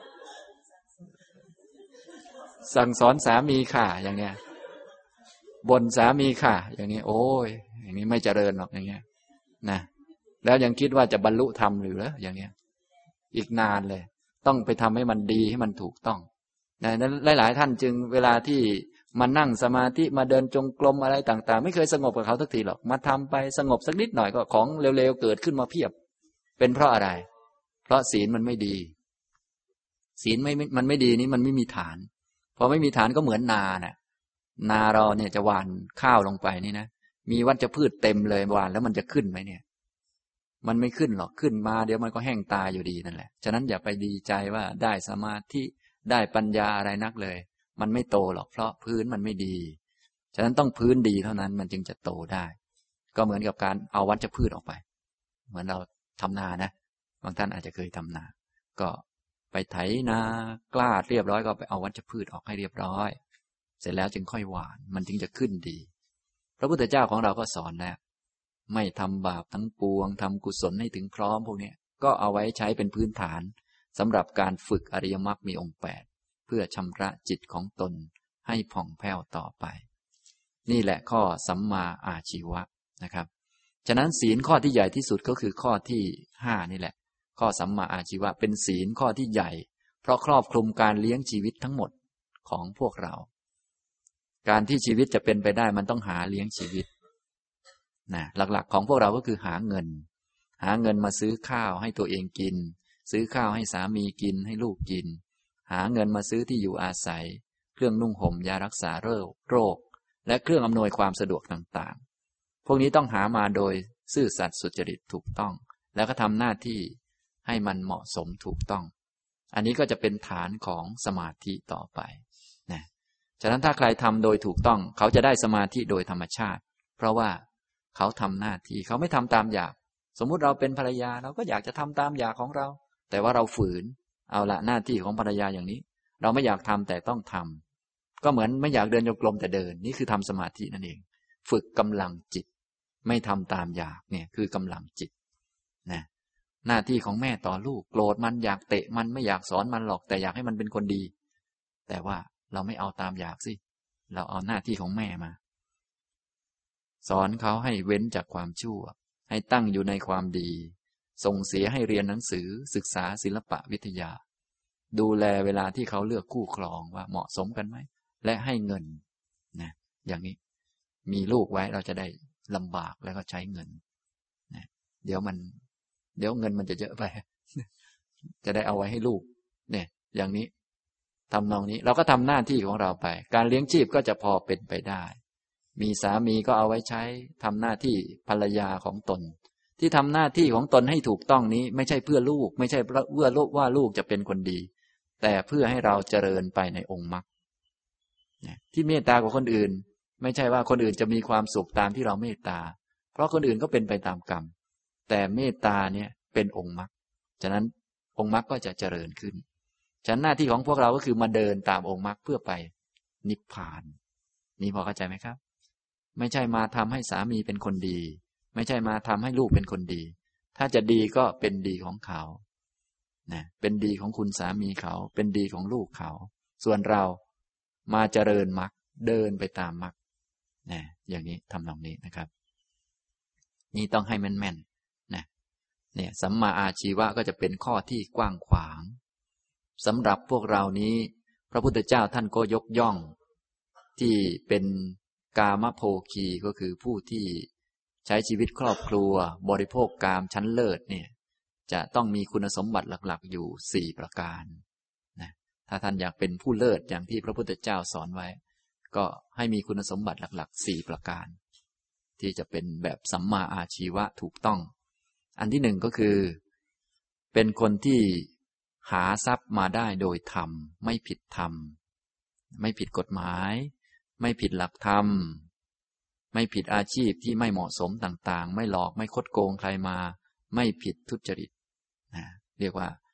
สั่งสอนสามีค่ะอย่างเนี้ยบ่นสามีค่ะอย่างนี้โอ้ยอย่างนี้ไม่เจริญหรอกอย่างเงี้ยนะแล้วยังคิดว่าจะบรรลุธรรมหรือเหรออย่างเนี้ยอีกนานเลยต้องไปทำให้มันดีให้มันถูกต้องนะนั้นหลายๆท่านจึงเวลาที่มานั่งสมาธิมาเดินจงกรมอะไรต่างๆไม่เคยสงบกับเขาสักทีหรอกมาทำไปสงบสักนิดหน่อยก็ของเร็วๆเกิดขึ้นมาเพียบเป็นเพราะอะไรเพราะศีลมันไม่ดีศีลไม่มันไม่ดีนี้มันไม่มีฐานพอไม่มีฐานก็เหมือนนาน่ะนาเราเนี่ยจะหว่านข้าวลงไปนี่นะมีวัชพืชเต็มเลยหว่านแล้วมันจะขึ้นไหมเนี่ยมันไม่ขึ้นหรอกขึ้นมาเดี๋ยวมันก็แห้งตายอยู่ดีนั่นแหละฉะนั้นอย่าไปดีใจว่าได้สมาธิได้ปัญญาอะไรนักเลยมันไม่โตหรอกเพราะพื้นมันไม่ดีฉะนั้นต้องพื้นดีเท่านั้นมันจึงจะโตได้ก็เหมือนกับการเอาวัชพืชออกไปเหมือนเราทำนานะบางท่านอาจจะเคยทำนาก็ไปไถนากล้าเรียบร้อยก็ไปเอาวัชพืชออกให้เรียบร้อยเสร็จแล้วจึงค่อยหว่านมันจึงจะขึ้นดีพระพุทธเจ้าของเราก็สอนแล้วไม่ทำบาปทั้งปวงทำกุศลให้ถึงพร้อมพวกนี้ก็เอาไว้ใช้เป็นพื้นฐานสำหรับการฝึกอริยมรรคมีองค์แปดเพื่อชำระจิตของตนให้ผ่องแผ้วต่อไปนี่แหละข้อสัมมาอาชีวะนะครับฉะนั้นศีลข้อที่ใหญ่ที่สุดก็คือข้อที่ห้านี่แหละข้อสัมมาอาชีวะเป็นศีลข้อที่ใหญ่เพราะครอบคลุมการเลี้ยงชีวิตทั้งหมดของพวกเราการที่ชีวิตจะเป็นไปได้มันต้องหาเลี้ยงชีวิตนะหลักๆของพวกเราก็คือหาเงินหาเงินมาซื้อข้าวให้ตัวเองกินซื้อข้าวให้สามีกินให้ลูกกินหาเงินมาซื้อที่อยู่อาศัยเครื่องนุ่งห่มยารักษาโรคโรคและเครื่องอำนวยความสะดวกต่างๆพวกนี้ต้องหามาโดยซื่อสัตย์สุจริตถูกต้องแล้วก็ทำหน้าที่ให้มันเหมาะสมถูกต้องอันนี้ก็จะเป็นฐานของสมาธิต่อไปนะฉะนั้นถ้าใครทำโดยถูกต้องเขาจะได้สมาธิโดยธรรมชาติเพราะว่าเขาทำหน้าที่เขาไม่ทำตามอยากสมมุติเราเป็นภรรยาเราก็อยากจะทำตามอยากของเราแต่ว่าเราฝืนเอาละหน้าที่ของภรรยาอย่างนี้เราไม่อยากทำแต่ต้องทำก็เหมือนไม่อยากเดินจงกรมแต่เดินนี่คือทำสมาธินั่นเองฝึกกำลังจิตไม่ทำตามอยากเนี่ยคือกำลังจิตนะหน้าที่ของแม่ต่อลูกโกรธมันอยากเตะมันไม่อยากสอนมันหรอกแต่อยากให้มันเป็นคนดีแต่ว่าเราไม่เอาตามอยากสิเราเอาหน้าที่ของแม่มาสอนเขาให้เว้นจากความชั่วให้ตั้งอยู่ในความดีส่งเสียให้เรียนหนังสือศึกษาศิลปะวิทยาดูแลเวลาที่เขาเลือกคู่ครองว่าเหมาะสมกันไหมและให้เงินนะอย่างนี้มีลูกไว้เราจะได้ลำบากแล้วก็ใช้เงินนะเดี๋ยวมันเดี๋ยวเงินมันจะเยอะไป จะได้เอาไว้ให้ลูกเนี่ยอย่างนี้ทำนองนี้เราก็ทำหน้าที่ของเราไปการเลี้ยงชีพก็จะพอเป็นไปได้มีสามีก็เอาไว้ใช้ทำหน้าที่ภรรยาของตนที่ทำหน้าที่ของตนให้ถูกต้องนี้ไม่ใช่เพื่อลูกไม่ใช่เพื่อลูกว่าลูกจะเป็นคนดีแต่เพื่อให้เราเจริญไปในองค์มรรคที่เมตตากับคนอื่นไม่ใช่ว่าคนอื่นจะมีความสุขตามที่เราเมตตาเพราะคนอื่นก็เป็นไปตามกรรมแต่เมตตาเนี่ยเป็นองค์มรรคฉะนั้นองค์มรรคก็จะเจริญขึ้นฉะนั้นหน้าที่ของพวกเราก็คือมาเดินตามองค์มรรคเพื่อไปนิพพานนี่พอเข้าใจไหมครับไม่ใช่มาทำให้สามีเป็นคนดีไม่ใช่มาทำให้ลูกเป็นคนดีถ้าจะดีก็เป็นดีของเขานะเป็นดีของคุณสามีเขาเป็นดีของลูกเขาส่วนเรามาเจริญมรรคเดินไปตามมรรคนะอย่างนี้ทำนองนี้นะครับนี่ต้องให้แม่นๆนะเนี่ยสัมมาอาชีวะก็จะเป็นข้อที่กว้างขวางสำหรับพวกเรานี้พระพุทธเจ้าท่านก็ยกย่องที่เป็นกามโภคีก็คือผู้ที่ใช้ชีวิตครอบครัวบริโภคกามชั้นเลิศเนี่ยจะต้องมีคุณสมบัติหลักๆอยู่สี่ประการนะถ้าท่านอยากเป็นผู้เลิศอย่างที่พระพุทธเจ้าสอนไว้ก็ให้มีคุณสมบัติหลักๆสี่ประการที่จะเป็นแบบสัมมาอาชีวะถูกต้องอันที่หนึ่งก็คือเป็นคนที่หาทรัพย์มาได้โดยธรรมไม่ผิดธรรมไม่ผิดกฎหมายไม่ผิดหลักธรรมไม่ผิดอาชีพที่ไม่เหมาะสมต่างๆไม่หลอกไม่คดโกงใครมาไม่ผิดทุจริตนะเรียกว่า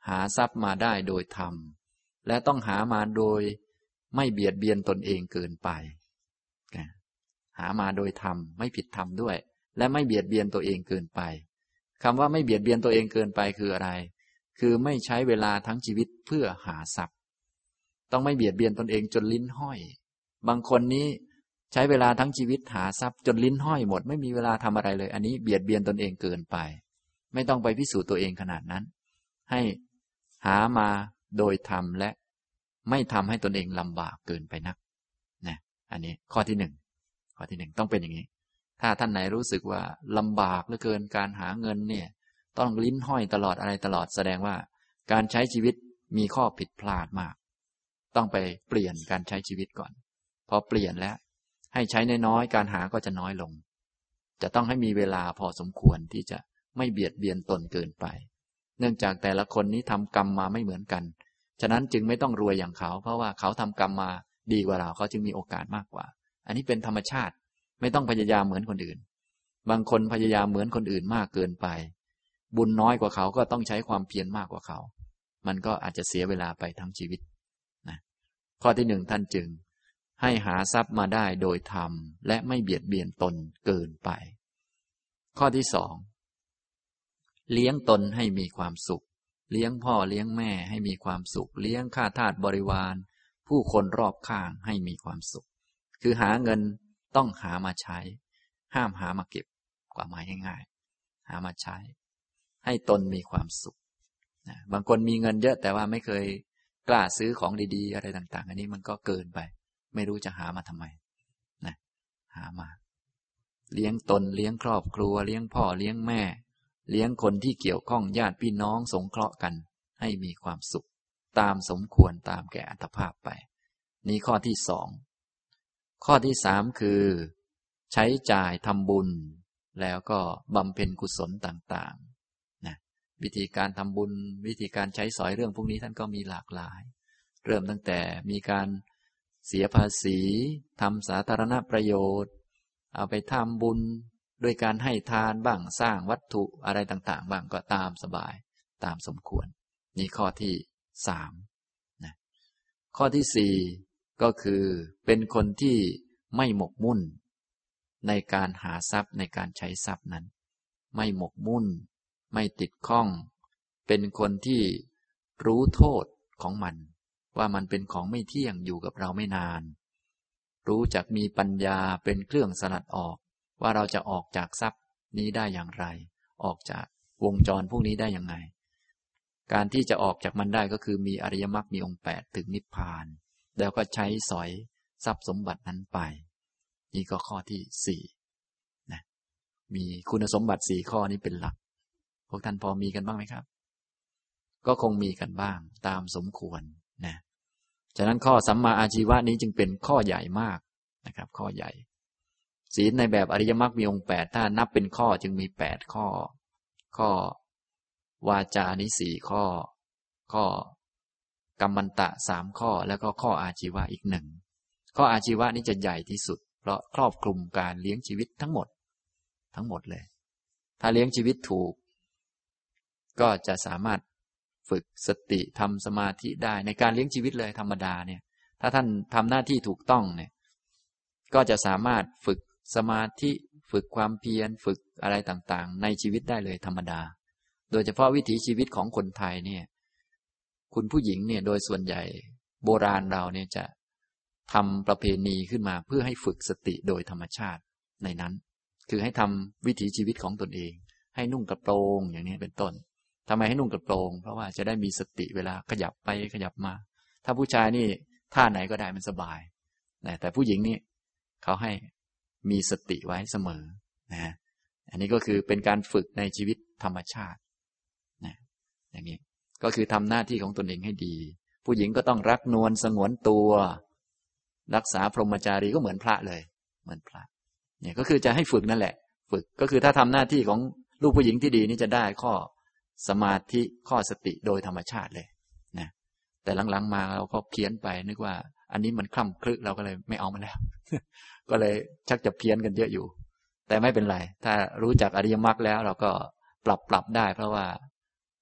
หาทรัพย์มาได้โดยธรรมและต้องหามาโดยไม่เบียดเบียนตนเองเกินไปหามาโดยธรรมไม่ผิดธรรมด้วยและไม่เบียดเบียนตัวเองเกินไปคำว่าไม่เบียดเบียนตัวเองเกินไปคืออะไรคือไม่ใช้เวลาทั้งชีวิตเพื่อหาทรัพย์ต้องไม่เบียดเบียนตนเองจนลิ้นห้อยบางคนนี้ใช้เวลาทั้งชีวิตหาทรัพย์จนลิ้นห้อยหมดไม่มีเวลาทำอะไรเลยอันนี้เบียดเบียนตนเองเกินไปไม่ต้องไปพิสูจน์ตัวเองขนาดนั้นให้หามาโดยธรรมและไม่ทำให้ตนเองลำบากเกินไปนักนะอันนี้ข้อที่หนึ่งข้อที่หนึ่งต้องเป็นอย่างนี้ถ้าท่านไหนรู้สึกว่าลำบากเหลือเกินการหาเงินเนี่ยต้องลิ้นห้อยตลอดอะไรตลอดแสดงว่าการใช้ชีวิตมีข้อผิดพลาดมากต้องไปเปลี่ยนการใช้ชีวิตก่อนพอเปลี่ยนแล้วให้ใช้น้อยๆการหาก็จะน้อยลงจะต้องให้มีเวลาพอสมควรที่จะไม่เบียดเบียนตนเกินไปเนื่องจากแต่ละคนนี้ทำกรรมมาไม่เหมือนกันฉะนั้นจึงไม่ต้องรวยอย่างเขาเพราะว่าเขาทำกรรมมาดีกว่าเราเขาจึงมีโอกาสมากกว่าอันนี้เป็นธรรมชาติไม่ต้องพยายามเหมือนคนอื่นบางคนพยายามเหมือนคนอื่นมากเกินไปบุญน้อยกว่าเขาก็ต้องใช้ความเพียรมากกว่าเขามันก็อาจจะเสียเวลาไปทั้งชีวิตนะข้อที่หนึ่งท่านจึงให้หาทรัพย์มาได้โดยธรรมและไม่เบียดเบียนตนเกินไปข้อที่สองเลี้ยงตนให้มีความสุขเลี้ยงพ่อเลี้ยงแม่ให้มีความสุขเลี้ยงข้าทาสบริวารผู้คนรอบข้างให้มีความสุขคือหาเงินต้องหามาใช้ห้ามหามาเก็บกว่าหมายง่ายๆหามาใช้ให้ตนมีความสุขนะบางคนมีเงินเยอะแต่ว่าไม่เคยกล้าซื้อของดีๆอะไรต่างๆอันนี้มันก็เกินไปไม่รู้จะหามาทำไมนะหามาเลี้ยงตนเลี้ยงครอบครัวเลี้ยงพ่อเลี้ยงแม่เลี้ยงคนที่เกี่ยวข้องญาติพี่น้องสงเคราะห์กันให้มีความสุขตามสมควรตามแก่อัตภาพไปนี่ข้อที่สองข้อที่สามคือใช้จ่ายทำบุญแล้วก็บำเพ็ญกุศลต่างๆนะวิธีการทำบุญวิธีการใช้สอยเรื่องพวกนี้ท่านก็มีหลากหลายเริ่มตั้งแต่มีการเสียภาษีทำสาธารณประโยชน์เอาไปทำบุญด้วยการให้ทานบ้างสร้างวัตถุอะไรต่างๆบ้างก็ตามสบายตามสมควรนี่ข้อที่สามนะข้อที่สี่ก็คือเป็นคนที่ไม่หมกมุ่นในการหาทรัพย์ในการใช้ทรัพย์นั้นไม่หมกมุ่นไม่ติดข้องเป็นคนที่รู้โทษของมันว่ามันเป็นของไม่เที่ยงอยู่กับเราไม่นานรู้จักมีปัญญาเป็นเครื่องสลัดออกว่าเราจะออกจากทรัพย์นี้ได้อย่างไรออกจากวงจรพวกนี้ได้ยังไงการที่จะออกจากมันได้ก็คือมีอริยมรรคมีองค์แปดถึงนิพพานแล้วก็ใช้สอยทรัพย์สมบัตินั้นไปนี่ก็ข้อที่สี่นะมีคุณสมบัติสี่ข้อนี้เป็นหลักพวกท่านพอมีกันบ้างไหมครับก็คงมีกันบ้างตามสมควรนะฉะนั้นข้อสัมมาอาชีวะนี้จึงเป็นข้อใหญ่มากนะครับข้อใหญ่ศีลในแบบอริยมรรคมีองค์แปดถ้านับเป็นข้อจึงมีแปดข้อข้อวาจานี้สี่ข้อข้อกรรมันตะสามข้อแล้วก็ข้ออาชีวะอีกหนึ่งข้ออาชีวะนี้จะใหญ่ที่สุดเพราะครอบคลุมการเลี้ยงชีวิตทั้งหมดทั้งหมดเลยถ้าเลี้ยงชีวิตถูกก็จะสามารถฝึกสติทำสมาธิได้ในการเลี้ยงชีวิตเลยธรรมดาเนี่ยถ้าท่านทำหน้าที่ถูกต้องเนี่ยก็จะสามารถฝึกสมาธิฝึกความเพียรฝึกอะไรต่างๆในชีวิตได้เลยธรรมดาโดยเฉพาะวิถีชีวิตของคนไทยเนี่ยคุณผู้หญิงเนี่ยโดยส่วนใหญ่โบราณเราเนี่ยจะทำประเพณีขึ้นมาเพื่อให้ฝึกสติโดยธรรมชาติในนั้นคือให้ทำวิถีชีวิตของตนเองให้นุ่งกระโปรงอย่างนี้เป็นต้นทำไมให้นุ่งกระโปรงเพราะว่าจะได้มีสติเวลาขยับไปขยับมาถ้าผู้ชายนี่ท่าไหนก็ได้มันสบายแต่ผู้หญิงนี่เขาให้มีสติไว้เสมอนะอันนี้ก็คือเป็นการฝึกในชีวิตธรรมชาตินะอย่างนี้ก็คือทำหน้าที่ของตนเองให้ดีผู้หญิงก็ต้องรักนวลสงวนตัวรักษาพรหมจารีก็เหมือนพระเลยเหมือนพระเนี่ยก็คือจะให้ฝึกนั่นแหละฝึกก็คือถ้าทำหน้าที่ของลูกผู้หญิงที่ดีนี่จะได้ข้อสมาธิข้อสติโดยธรรมชาติเลยนะแต่หลังๆมาเราก็เพี้ยนไปนึกว่าอันนี้มันคล่ำคลึเราก็เลยไม่เอามันแล้ว ก็เลยชักจะเพี้ยนกันเยอะอยู่แต่ไม่เป็นไรถ้ารู้จักอริยมรรคแล้วเราก็ปรับปรับได้เพราะว่า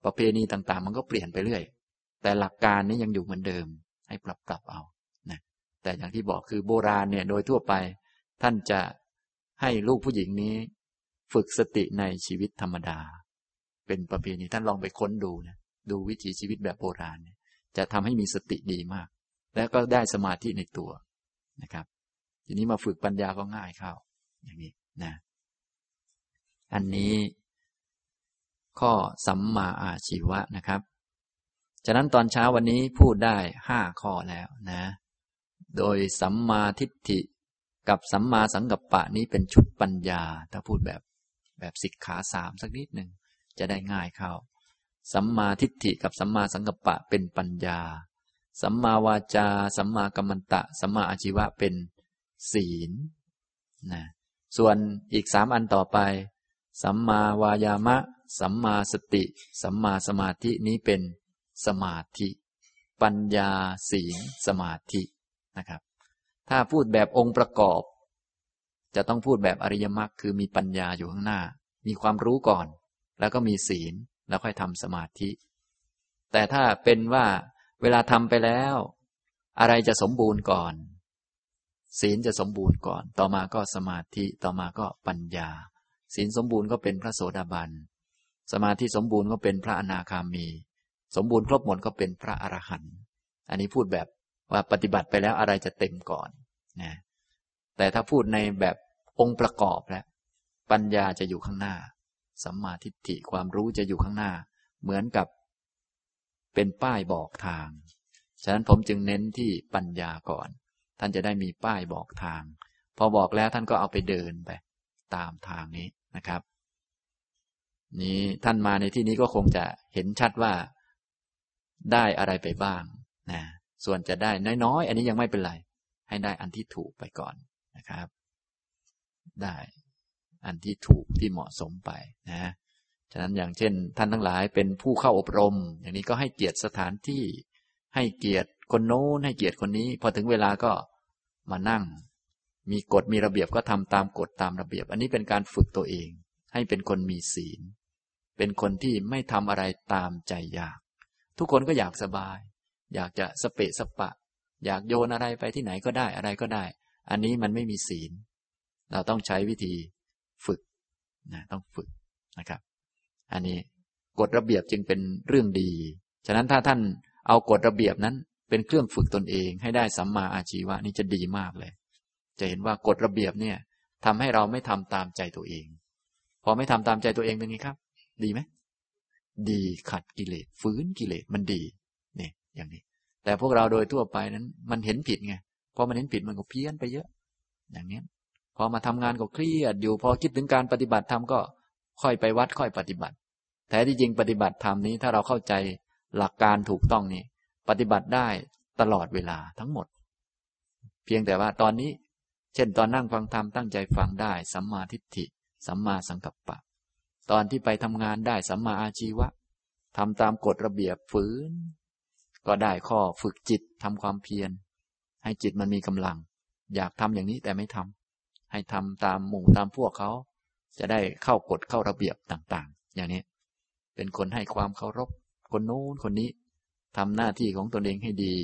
ประเพณีต่างๆมันก็เปลี่ยนไปเรื่อยแต่หลักการนี้ยังอยู่เหมือนเดิมให้ปรับปรับเอานะแต่อย่างที่บอกคือโบราณเนี่ยโดยทั่วไปท่านจะให้ลูกผู้หญิงนี้ฝึกสติในชีวิตธรรมดาเป็นประเพณีท่านลองไปค้นดูนะดูวิถีชีวิตแบบโบราณเนี่ยจะทำให้มีสติดีมากแล้วก็ได้สมาธิในตัวนะครับทีนี้มาฝึกปัญญาก็ง่ายเข้าอย่างนี้นะอันนี้ข้อสัมมาอาชีวะนะครับฉะนั้นตอนเช้าวันนี้พูดได้ห้าข้อแล้วนะโดยสัมมาทิฏฐิกับสัมมาสังกัปปะนี้เป็นชุดปัญญาถ้าพูดแบบแบบสิกขาสามสักนิดหนึ่งจะได้ง่ายเข้าสัมมาทิฏฐิกับสัมมาสังกัปปะเป็นปัญญาสัมมาวาจาสัมมากัมมันตะสัมมาอาชีวะเป็นศีลนะส่วนอีกสามอันต่อไปสัมมาวายามะสัมมาสติสัมมาสมาธินี้เป็นสมาธิปัญญาศีลสมาธินะครับถ้าพูดแบบองค์ประกอบจะต้องพูดแบบอริยมรรคคือมีปัญญาอยู่ข้างหน้ามีความรู้ก่อนแล้วก็มีศีลแล้วค่อยทำสมาธิแต่ถ้าเป็นว่าเวลาทำไปแล้วอะไรจะสมบูรณ์ก่อนศีลจะสมบูรณ์ก่อนต่อมาก็สมาธิต่อมาก็ปัญญาศีลสมบูรณ์ก็เป็นพระโสดาบันสมาธิสมบูรณ์ก็เป็นพระอนาคามีสมบูรณ์ครบหมดก็เป็นพระอรหันต์อันนี้พูดแบบว่าปฏิบัติไปแล้วอะไรจะเต็มก่อนนะแต่ถ้าพูดในแบบองค์ประกอบแล้วปัญญาจะอยู่ข้างหน้าสัมมาทิฏฐิความรู้จะอยู่ข้างหน้าเหมือนกับเป็นป้ายบอกทางฉะนั้นผมจึงเน้นที่ปัญญาก่อนท่านจะได้มีป้ายบอกทางพอบอกแล้วท่านก็เอาไปเดินไปตามทางนี้นะครับนี้ท่านมาในที่นี้ก็คงจะเห็นชัดว่าได้อะไรไปบ้างนะส่วนจะได้น้อยๆอันนี้ยังไม่เป็นไรให้ได้อันที่ถูกไปก่อนนะครับได้อันที่ถูกที่เหมาะสมไปนะฉะนั้นอย่างเช่นท่านทั้งหลายเป็นผู้เข้าอบรมอย่างนี้ก็ให้เกียรติสถานที่ให้เกียรติคนโน้นให้เกียรติคนนี้พอถึงเวลาก็มานั่งมีกฎมีระเบียบก็ทำตามกฎตามระเบียบอันนี้เป็นการฝึกตัวเองให้เป็นคนมีศีลเป็นคนที่ไม่ทำอะไรตามใจอยากทุกคนก็อยากสบายอยากจะสเปะสปะอยากโยนอะไรไปที่ไหนก็ได้อะไรก็ได้อันนี้มันไม่มีศีลเราต้องใช้วิธีฝึกนะต้องฝึกนะครับอันนี้กฎระเบียบจึงเป็นเรื่องดีฉะนั้นถ้าท่านเอากฎระเบียบนั้นเป็นเครื่องฝึกตนเองให้ได้สัมมาอาชีวะนี่จะดีมากเลยจะเห็นว่ากฎระเบียบเนี่ยทำให้เราไม่ทำตามใจตัวเองพอไม่ทำตามใจตัวเองเป็นไงครับดีไหมดีขัดกิเลสฝืนกิเลสมันดีนี่อย่างนี้แต่พวกเราโดยทั่วไปนั้นมันเห็นผิดไงพอมันเห็นผิดมันก็เพี้ยนไปเยอะอย่างนี้พอมาทำงานก็เครียดอยู่พอคิดถึงการปฏิบัติธรรมก็ค่อยไปวัดค่อยปฏิบัติแท้ที่จริงปฏิบัติธรรมนี้ถ้าเราเข้าใจหลักการถูกต้องนี่ปฏิบัติได้ตลอดเวลาทั้งหมดเพียงแต่ว่าตอนนี้เช่นตอนนั่งฟังธรรมตั้งใจฟังได้สัมมาทิฏฐิสัมมาสังกัปปะตอนที่ไปทำงานได้สัมมาอาชีวะทำตามกฎระเบียบฝืนก็ได้ข้อฝึกจิตทำความเพียรให้จิตมันมีกำลังอยากทำอย่างนี้แต่ไม่ทำให้ทำตามหมู่ตามพวกเขาจะได้เข้ากฎเข้าระเบียบต่างๆอย่างนี้เป็นคนให้ความเคารพคนโน้นคนนี้ทำหน้าที่ของตนเองให้ดี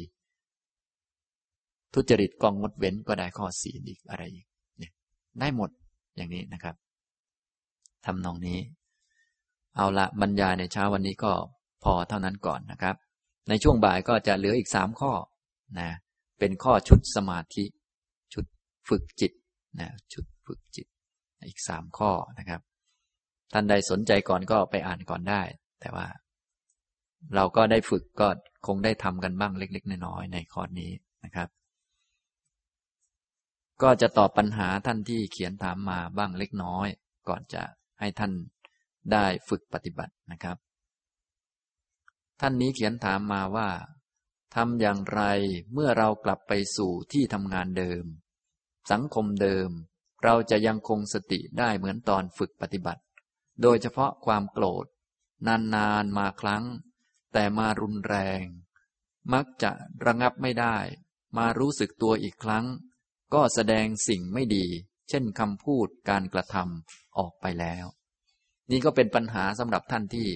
ทุจริตกองงดเว้นก็ได้ข้อศีลอีกอะไรอีกเนี่ยได้หมดอย่างนี้นะครับทำนองนี้เอาละบรรยายในเช้าวันนี้ก็พอเท่านั้นก่อนนะครับในช่วงบ่ายก็จะเหลืออีกสามข้อนะเป็นข้อชุดสมาธิชุดฝึกจิตนะชุดฝึกจิตอีกสามข้อนะครับท่านใดสนใจก่อนก็ไปอ่านก่อนได้แต่ว่าเราก็ได้ฝึกก็คงได้ทำกันบ้างเล็กๆน้อยๆในข้อนี้นะครับก็จะตอบปัญหาท่านที่เขียนถามมาบ้างเล็กน้อยก่อนจะให้ท่านได้ฝึกปฏิบัตินะครับท่านนี้เขียนถามมาว่าทำอย่างไรเมื่อเรากลับไปสู่ที่ทำงานเดิมสังคมเดิมเราจะยังคงสติได้เหมือนตอนฝึกปฏิบัติโดยเฉพาะความโกรธนานๆมาครั้งแต่มารุนแรงมักจะระงับไม่ได้มารู้สึกตัวอีกครั้งก็แสดงสิ่งไม่ดีเช่นคำพูดการกระทำออกไปแล้วนี่ก็เป็นปัญหาสำหรับท่านที่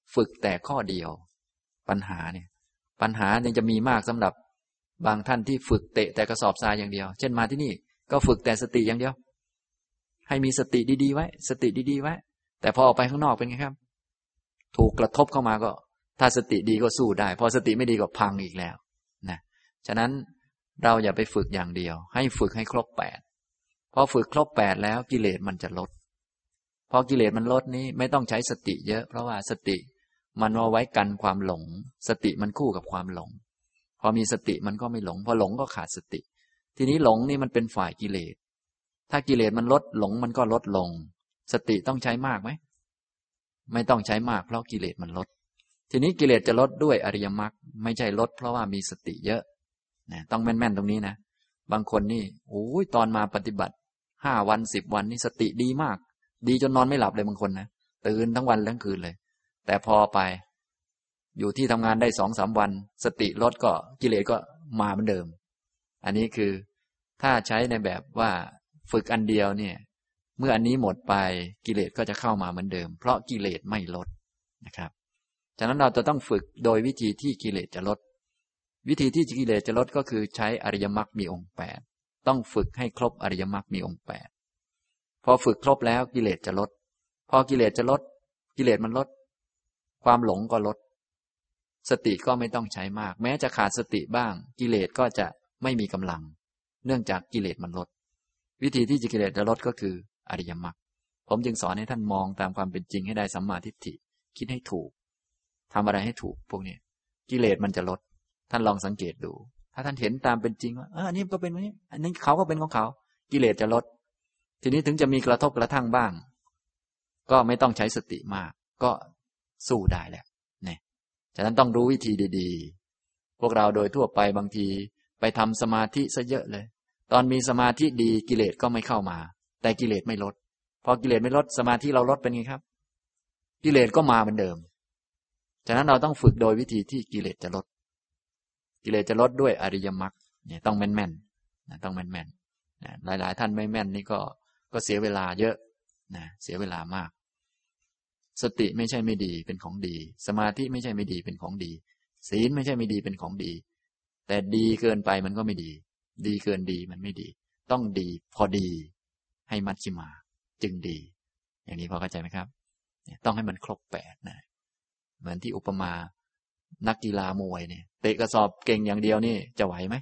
ฝึกแต่ข้อเดียวปัญหาเนี่ยปัญหาเนี่ยจะมีมากสำหรับบางท่านที่ฝึกเตะแต่กระสอบทรายอย่างเดียวเช่นมาที่นี่ก็ฝึกแต่สติอย่างเดียวให้มีสติดีๆไว้สติดีๆไว้แต่พอออกไปข้างนอกเป็นไงครับถูกกระทบเข้ามาก็ถ้าสติดีก็สู้ได้พอสติไม่ดีก็พังอีกแล้วนะฉะนั้นเราอย่าไปฝึกอย่างเดียวให้ฝึกให้ครบแปดพอฝึกครบแปดแล้วกิเลสมันจะลดพอกิเลสมันลดนี้ไม่ต้องใช้สติเยอะเพราะว่าสติมันเอาไว้กันความหลงสติมันคู่กับความหลงพอมีสติมันก็ไม่หลงพอหลงก็ขาดสติทีนี้หลงนี่มันเป็นฝ่ายกิเลสถ้ากิเลสมันลดหลงมันก็ลดลงสติต้องใช้มากไหมไม่ต้องใช้มากเพราะกิเลสมันลดทีนี้กิเลสจะลดด้วยอริยมรรคไม่ใช่ลดเพราะว่ามีสติเยอะนะต้องแม่นๆตรงนี้นะบางคนนี่โอ้ยตอนมาปฏิบัติห้าวันสิบวันนี่สติดีมากดีจนนอนไม่หลับเลยบางคนนะตื่นทั้งวันทั้งคืนเลยแต่พอไปอยู่ที่ทำงานได้สองสามวันสติลดก็กิเลสก็มาเหมือนเดิมอันนี้คือถ้าใช้ในแบบว่าฝึกอันเดียวเนี่ยเมื่ออันนี้หมดไปกิเลสก็จะเข้ามาเหมือนเดิมเพราะกิเลสไม่ลดนะครับฉะนั้นเราจะต้องฝึกโดยวิธีที่กิเลสจะลดวิธีที่กิเลสจะลดก็คือใช้อริยมรรคมีองค์แปดต้องฝึกให้ครบอริยมรรคมีองค์แปดพอฝึกครบแล้วกิเลสจะลดพอกิเลสจะลดกิเลสมันลดความหลงก็ลดสติก็ไม่ต้องใช้มากแม้จะขาดสติบ้างกิเลสก็จะไม่มีกำลังเนื่องจากกิเลสมันลดวิธีที่กิเลสจะลดก็คืออริยมรรคผมจึงสอนให้ท่านมองตามความเป็นจริงให้ได้สัมมาทิฏฐิคิดให้ถูกทำอะไรให้ถูกพวกนี้กิเลสมันจะลดท่านลองสังเกตดูถ้าท่านเห็นตามเป็นจริงว่าเอออันนี้ก็เป็นแบบนี้อันนี้เขาก็เป็นของเขากิเลสจะลดทีนี้ถึงจะมีกระทบกระทั่งบ้างก็ไม่ต้องใช้สติมากก็สู้ได้แหละเนี่ยฉะนั้นต้องรู้วิธีดีๆพวกเราโดยทั่วไปบางทีไปทำสมาธิซะเยอะเลยตอนมีสมาธิดีกิเลสก็ไม่เข้ามาแต่กิเลสไม่ลดพอกิเลสไม่ลดสมาธิเราลดเป็นไงครับกิเลสก็มาเหมือนเดิมฉะนั้นเราต้องฝึกโดยวิธีที่กิเลสจะลดกิเลสจะลดด้วยอริยมรรคเนี่ยต้องแม่นๆนะต้องแม่นๆนะหลายๆท่านไม่แม่นนี่ก็ก็เสียเวลาเยอะนะเสียเวลามากสติไม่ใช่ไม่ดีเป็นของดีสมาธิไม่ใช่ไม่ดีเป็นของดีศีลไม่ใช่ไม่ดีเป็นของดีแต่ดีเกินไปมันก็ไม่ดีดีเกินดีมันไม่ดีต้องดีพอดีให้มัชฌิมาจึงดีอย่างนี้พอเข้าใจไหมครับต้องให้มันครบแปดนะเหมือนที่อุปมานักกีฬามวยเนี่ยเตะกระสอบเก่งอย่างเดียวนี่จะไหวไหม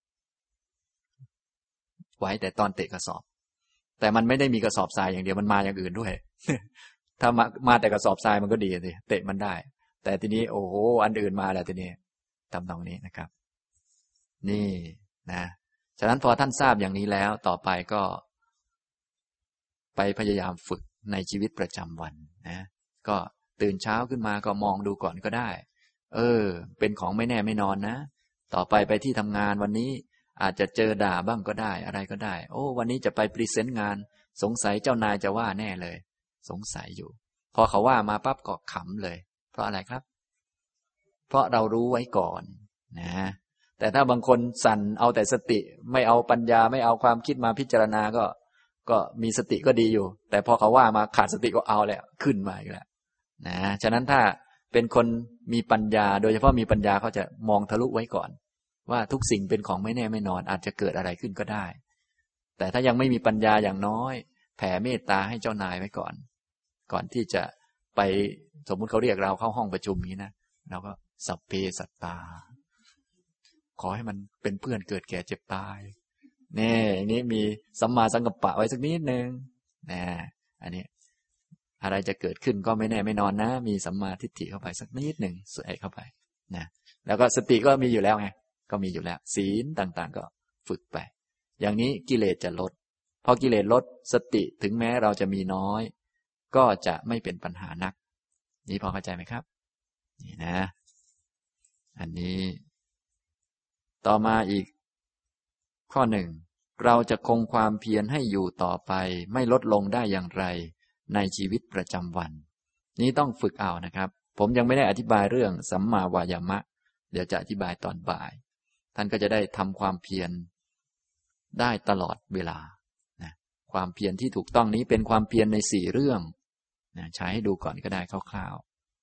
ไหวแต่ตอนเตะกระสอบแต่มันไม่ได้มีกระสอบทรายอย่างเดียวมันมาอย่างอื่นด้วย ถ้ามามาแต่กระสอบทรายมันก็ดีสิเตะมันได้แต่ทีนี้โอ้โหอันอื่นมาแล้วทีนี้ทำตรงนี้นะครับนี่นะฉะนั้นพอท่านทราบอย่างนี้แล้วต่อไปก็ไปพยายามฝึกในชีวิตประจำวันนะก็ตื่นเช้าขึ้นมาก็มองดูก่อนก็ได้เออเป็นของไม่แน่ไม่นอนนะต่อไปไปที่ทำงานวันนี้อาจจะเจอด่าบ้างก็ได้อะไรก็ได้โอ้วันนี้จะไปพรีเซนต์งานสงสัยเจ้านายจะว่าแน่เลยสงสัยอยู่พอเขาว่ามาปั๊บก็ขำเลยเพราะอะไรครับเพราะเรารู้ไว้ก่อนนะแต่ถ้าบางคนสั่นเอาแต่สติไม่เอาปัญญาไม่เอาความคิดมาพิจารณาก็ก็มีสติก็ดีอยู่แต่พอเขาว่ามาขาดสติก็เอาแหละขึ้นมาอีกแล้วนะฉะนั้นถ้าเป็นคนมีปัญญาโดยเฉพาะมีปัญญาเขาจะมองทะลุไว้ก่อนว่าทุกสิ่งเป็นของไม่แน่ไม่นอนอาจจะเกิดอะไรขึ้นก็ได้แต่ถ้ายังไม่มีปัญญาอย่างน้อยแผ่เมตตาให้เจ้านายไว้ก่อนก่อนที่จะไปสมมุติเขาเรียกเราเข้าห้องประชุมนี้นะเราก็สัพเพสัตตาขอให้มันเป็นเพื่อนเกิดแก่เจ็บตายนี่อย่างนี้มีสัมมาสังกัปปะไว้สักนิดนึงนะอันนี้อะไรจะเกิดขึ้นก็ไม่แน่ไม่นอนนะมีสัมมาทิฏฐิเข้าไปสักนิดหนึ่งใส่เข้าไปนะแล้วก็สติก็มีอยู่แล้วไงก็มีอยู่แล้วศีลต่างๆก็ฝึกไปอย่างนี้กิเลสจะลดพอกิเลสลดสติถึงแม้เราจะมีน้อยก็จะไม่เป็นปัญหานักนี่พอเข้าใจไหมครับนี่นะอันนี้ต่อมาอีกข้อหนึ่งเราจะคงความเพียรให้อยู่ต่อไปไม่ลดลงได้อย่างไรในชีวิตประจำวันนี้ต้องฝึกเอานะครับผมยังไม่ได้อธิบายเรื่องสัมมาวายามะเดี๋ยวจะอธิบายตอนบ่ายท่านก็จะได้ทำความเพียรได้ตลอดเวลานะความเพียรที่ถูกต้องนี้เป็นความเพียรในสี่เรื่องนะใช้ให้ดูก่อนก็ได้คร่าว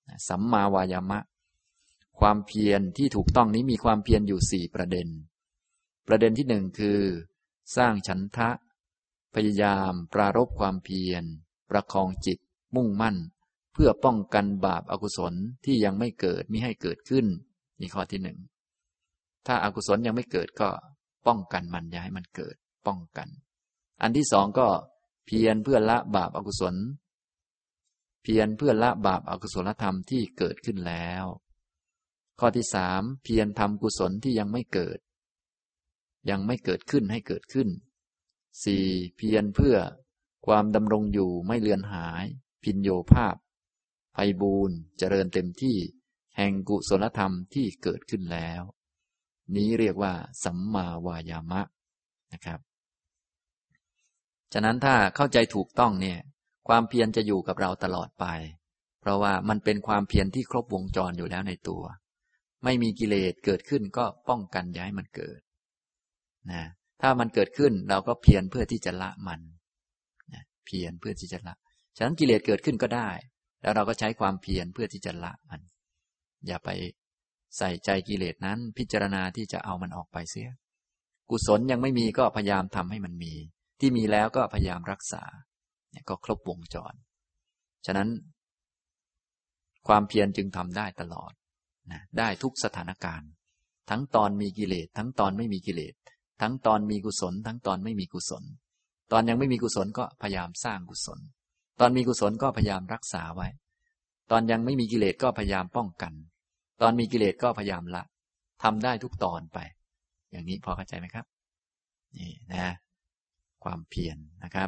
สัมมาวายามะความเพียรที่ถูกต้องนี้มีความเพียรอยู่สี่ประเด็นประเด็นที่หนึ่งคือสร้างฉันทะพยายามปรารภความเพียรประคองจิตมุ่งมั่นเพื่อป้องกันบาปอกุศลที่ยังไม่เกิดมิให้เกิดขึ้นนี่ข้อที่หนึ่งถ้าอากุศลยังไม่เกิดก็ป้องกันมันอย่าให้มันเกิดป้องกันอันที่สองก็เพียรเพื่อละบาปอกุศลเพียรเพื่อละบาปอกุศลธรรมที่เกิดขึ้นแล้วข้อที่สามเพียรทำกุศลที่ยังไม่เกิดยังไม่เกิดขึ้นให้เกิดขึ้นสี่เพียรเพื่อความดำรงอยู่ไม่เลือนหายพินโยภาพไพบูรณ์เจริญเต็มที่แห่งกุศลธรรมที่เกิดขึ้นแล้วนี้เรียกว่าสัมมาวายามะนะครับฉะนั้นถ้าเข้าใจถูกต้องเนี่ยความเพียรจะอยู่กับเราตลอดไปเพราะว่ามันเป็นความเพียรที่ครบวงจรอยู่แล้วในตัวไม่มีกิเลสเกิดขึ้นก็ป้องกันอย่าให้มันเกิดนะถ้ามันเกิดขึ้นเราก็เพียรเพื่อที่จะละมันนะเพียรเพื่อที่จะละฉะนั้นกิเลสเกิดขึ้นก็ได้แล้วเราก็ใช้ความเพียรเพื่อที่จะละมันอย่าไปใส่ใจกิเลสนั้นพิจารณาที่จะเอามันออกไปเสียกุศลยังไม่มีก็พยายามทำให้มันมีที่มีแล้วก็พยายามรักษาเนี่ยก็ครบวงจรฉะนั้นความเพียรจึงทำได้ตลอดนะได้ทุกสถานการณ์ทั้งตอนมีกิเลสทั้งตอนไม่มีกิเลสทั้งตอนมีกุศลทั้งตอนไม่มีกุศลตอนยังไม่มีกุศลก็พยายามสร้างกุศลตอนมีกุศลก็พยายามรักษาไว้ตอนยังไม่มีกิเลสก็พยายามป้องกันตอนมีกิเลสก็พยายามละทำได้ทุกตอนไปอย่างนี้พอเข้าใจไหมครับนี่นะความเพียร นะครับ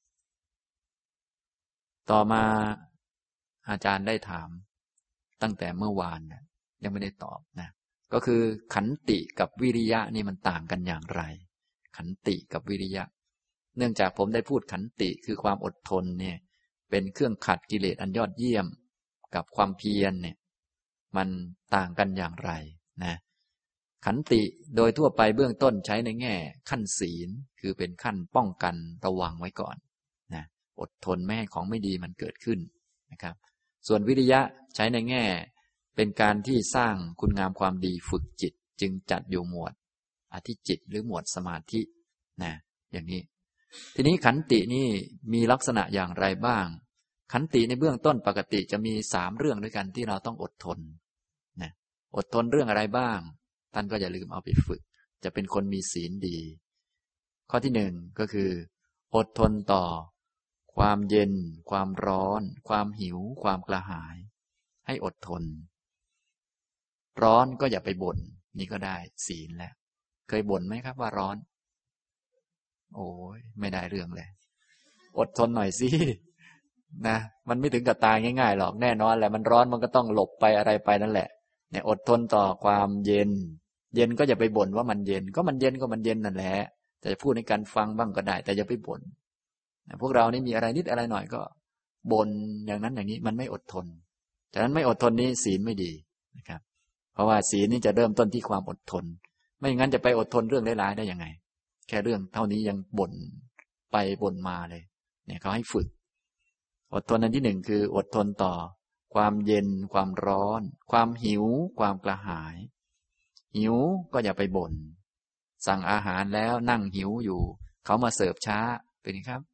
ต่อมาอาจารย์ได้ถามตั้งแต่เมื่อวานนะยังไม่ได้ตอบนะก็คือขันติกับวิริยะนี่มันต่างกันอย่างไรขันติกับวิริยะเนื่องจากผมได้พูดขันติคือความอดทนเนี่ยเป็นเครื่องขัดกิเลสอันยอดเยี่ยมกับความเพียรเนี่ยมันต่างกันอย่างไรนะขันติโดยทั่วไปเบื้องต้นใช้ในแง่ขั้นศีลคือเป็นขั้นป้องกันระวังไว้ก่อนนะอดทนไม่ให้ของไม่ดีมันเกิดขึ้นนะครับส่วนวิริยะใช้ในแง่เป็นการที่สร้างคุณงามความดีฝึกจิตจึงจัดอยู่หมวดอธิจิตหรือหมวดสมาธินะอย่างนี้ทีนี้ขันตินี่มีลักษณะอย่างไรบ้างขันติในเบื้องต้นปกติจะมีสามเรื่องด้วยกันที่เราต้องอดทนนะอดทนเรื่องอะไรบ้างท่านก็อย่าลืมเอาไปฝึกจะเป็นคนมีศีลดีข้อที่หนึ่งก็คืออดทนต่อความเย็นความร้อนความหิวความกระหายให้อดทนร้อนก็อย่าไปบ่นนี่ก็ได้ศีลแล้วเคยบ่นไหมครับว่าร้อนโอ้ยไม่ได้เรื่องเลยอดทนหน่อยสินะมันไม่ถึงกับตายง่ายๆหรอกแน่นอนแหละมันร้อนมันก็ต้องหลบไปอะไรไปนั่นแหละเนี่ยอดทนต่อความเย็นเย็นก็อย่าไปบ่นว่ามันเย็นก็มันเย็นก็มันเย็นนั่นแหละแต่จะพูดในการฟังบ้างก็ได้แต่อย่าไปบ่นพวกเรานี่มีอะไรนิดอะไรหน่อยก็บ่นอย่างนั้นอย่างนี้มันไม่อดทนฉะนั้นไม่อดทนนี้ศีลไม่ดีนะครับเพราะว่าศีลนี่จะเริ่มต้นที่ความอดทนไม่งั้นจะไปอดทนเรื่องร้ายๆได้ยังไงแค่เรื่องเท่านี้ยังบ่นไปบ่นมาเลยเนี่ยเขาให้ฝึกอดทนอันที่หนึ่งคืออดทนต่อความเย็นความร้อนความหิวความกระหายหิวก็อย่าไปบ่นสั่งอาหารแล้วนั่งหิวอยู่เขามาเสิร์ฟช้าเป็นไงครับ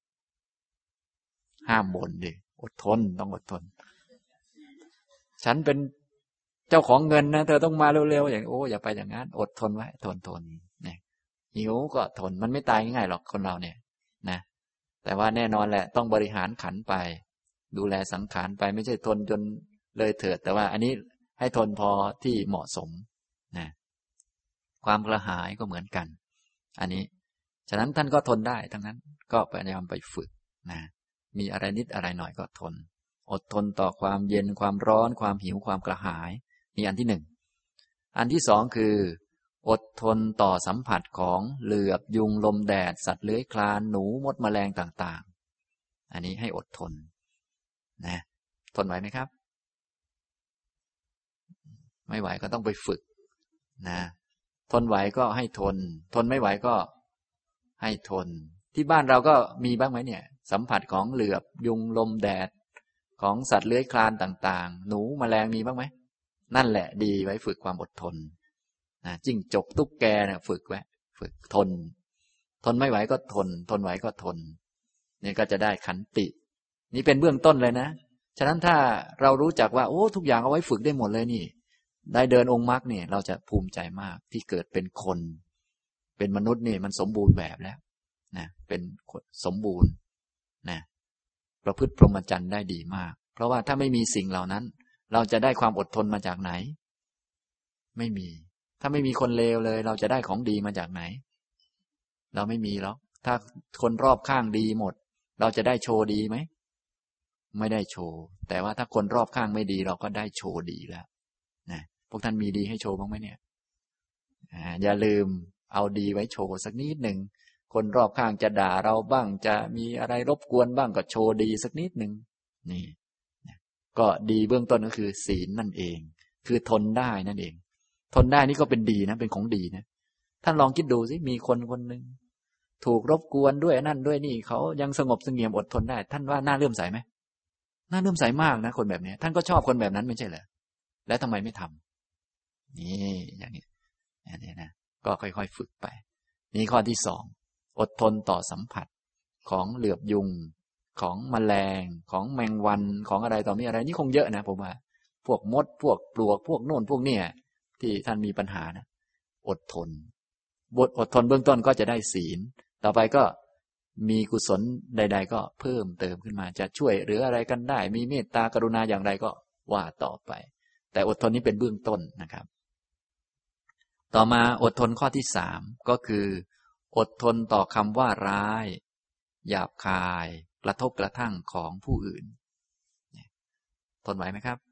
ห้ามบ่นดิอดทนต้องอดทนฉันเป็นเจ้าของเงินนะเธอต้องมาเร็วๆอย่างโอ้อย่าไปอย่างนั้นอดทนไว้ทนทนเนี่ยหิวก็ทนมันไม่ตายง่ายๆหรอกคนเราเนี่ยนะแต่ว่าแน่นอนแหละต้องบริหารขันไปดูแลสังขารไปไม่ใช่ทนจนเลยเถิดแต่ว่าอันนี้ให้ทนพอที่เหมาะสมนะความกระหายก็เหมือนกันอันนี้ฉะนั้นท่านก็ทนได้ทั้งนั้นก็พยายามไปฝึกนะมีอะไรนิดอะไรหน่อยก็ทนอดทนต่อความเย็นความร้อนความหิวความกระหายนี่อันที่หนึ่งอันที่สองคืออดทนต่อสัมผัสของเหลือบยุงลมแดดสัตว์เลื้อยคลานหนูมดแมลงต่างๆอันนี้ให้อดทนนะทนไหวไหมครับไม่ไหวก็ต้องไปฝึกนะทนไหวก็ให้ทนทนไม่ไหวก็ให้ทนที่บ้านเราก็มีบ้างไหมเนี่ยสัมผัสของเหลือบยุงลมแดดของสัตว์เลื้อยคลานต่างๆหนูแมลงมีบ้างไหมนั่นแหละดีไว้ฝึกความอดทนนะจิ้งจกตุ๊กแกเนี่ยฝึกไว้ฝึกทนทนไม่ไหวก็ทนทนไหวก็ทนนี่ก็จะได้ขันตินี่เป็นเบื้องต้นเลยนะฉะนั้นถ้าเรารู้จักว่าโอ้ทุกอย่างเอาไว้ฝึกได้หมดเลยนี่ได้เดินองค์มรรคนี่เราจะภูมิใจมากที่เกิดเป็นคนเป็นมนุษย์นี่มันสมบูรณ์แบบแล้วนะเป็นสมบูรณ์นะประพฤติพรหมจรรย์ได้ดีมากเพราะว่าถ้าไม่มีสิ่งเหล่านั้นเราจะได้ความอดทนมาจากไหนไม่มีถ้าไม่มีคนเลวเลยเราจะได้ของดีมาจากไหนเราไม่มีหรอกถ้าคนรอบข้างดีหมดเราจะได้โชว์ดีไหมไม่ได้โชว์แต่ว่าถ้าคนรอบข้างไม่ดีเราก็ได้โชว์ดีแล้วนะพวกท่านมีดีให้โชว์บ้างไหมเนี่ยอ่าอย่าลืมเอาดีไว้โชว์สักนิดหนึ่งคนรอบข้างจะด่าเราบ้างจะมีอะไรรบกวนบ้างก็โชว์ดีสักนิดหนึ่งนี่ก็ดีเบื้องต้นก็คือศีลนั่นเองคือทนได้นั่นเองทนได้นี่ก็เป็นดีนะเป็นของดีนะท่านลองคิดดูสิมีคนคนหนึ่งถูกรบกวนด้วยนั่นด้วยนี่เขายังสงบเสงี่ยมอดทนได้ท่านว่าน่าเลื่อมใสไหมน่าเลื่อมใสมากนะคนแบบนี้ท่านก็ชอบคนแบบนั้นไม่ใช่เหรอแล้วทำไมไม่ทำนี่อย่างนี้อย่างนี้นะก็ค่อยๆฝึกไปนี่ข้อที่สองอดทนต่อสัมผัสของเหลือบยุงของแมลงของแมงวันของอะไรต่อมีอะไรนี่คงเยอะนะผมว่าพวกมดพวกปลวกพวกโน่นพวกเนี่ยที่ท่านมีปัญหานะอดทนบทอดทนเบื้องต้นก็จะได้ศีลต่อไปก็มีกุศลใดๆก็เพิ่มเติมขึ้นมาจะช่วยหรืออะไรกันได้มีเมตตากรุณาอย่างไรก็ว่าต่อไปแต่อดทนนี้เป็นเบื้องต้นนะครับต่อมาอดทนข้อที่สามก็คืออดทนต่อคำว่าร้ายหยาบคายกระทบกระทั่งของผู้อื่นทนไหวไหมครับ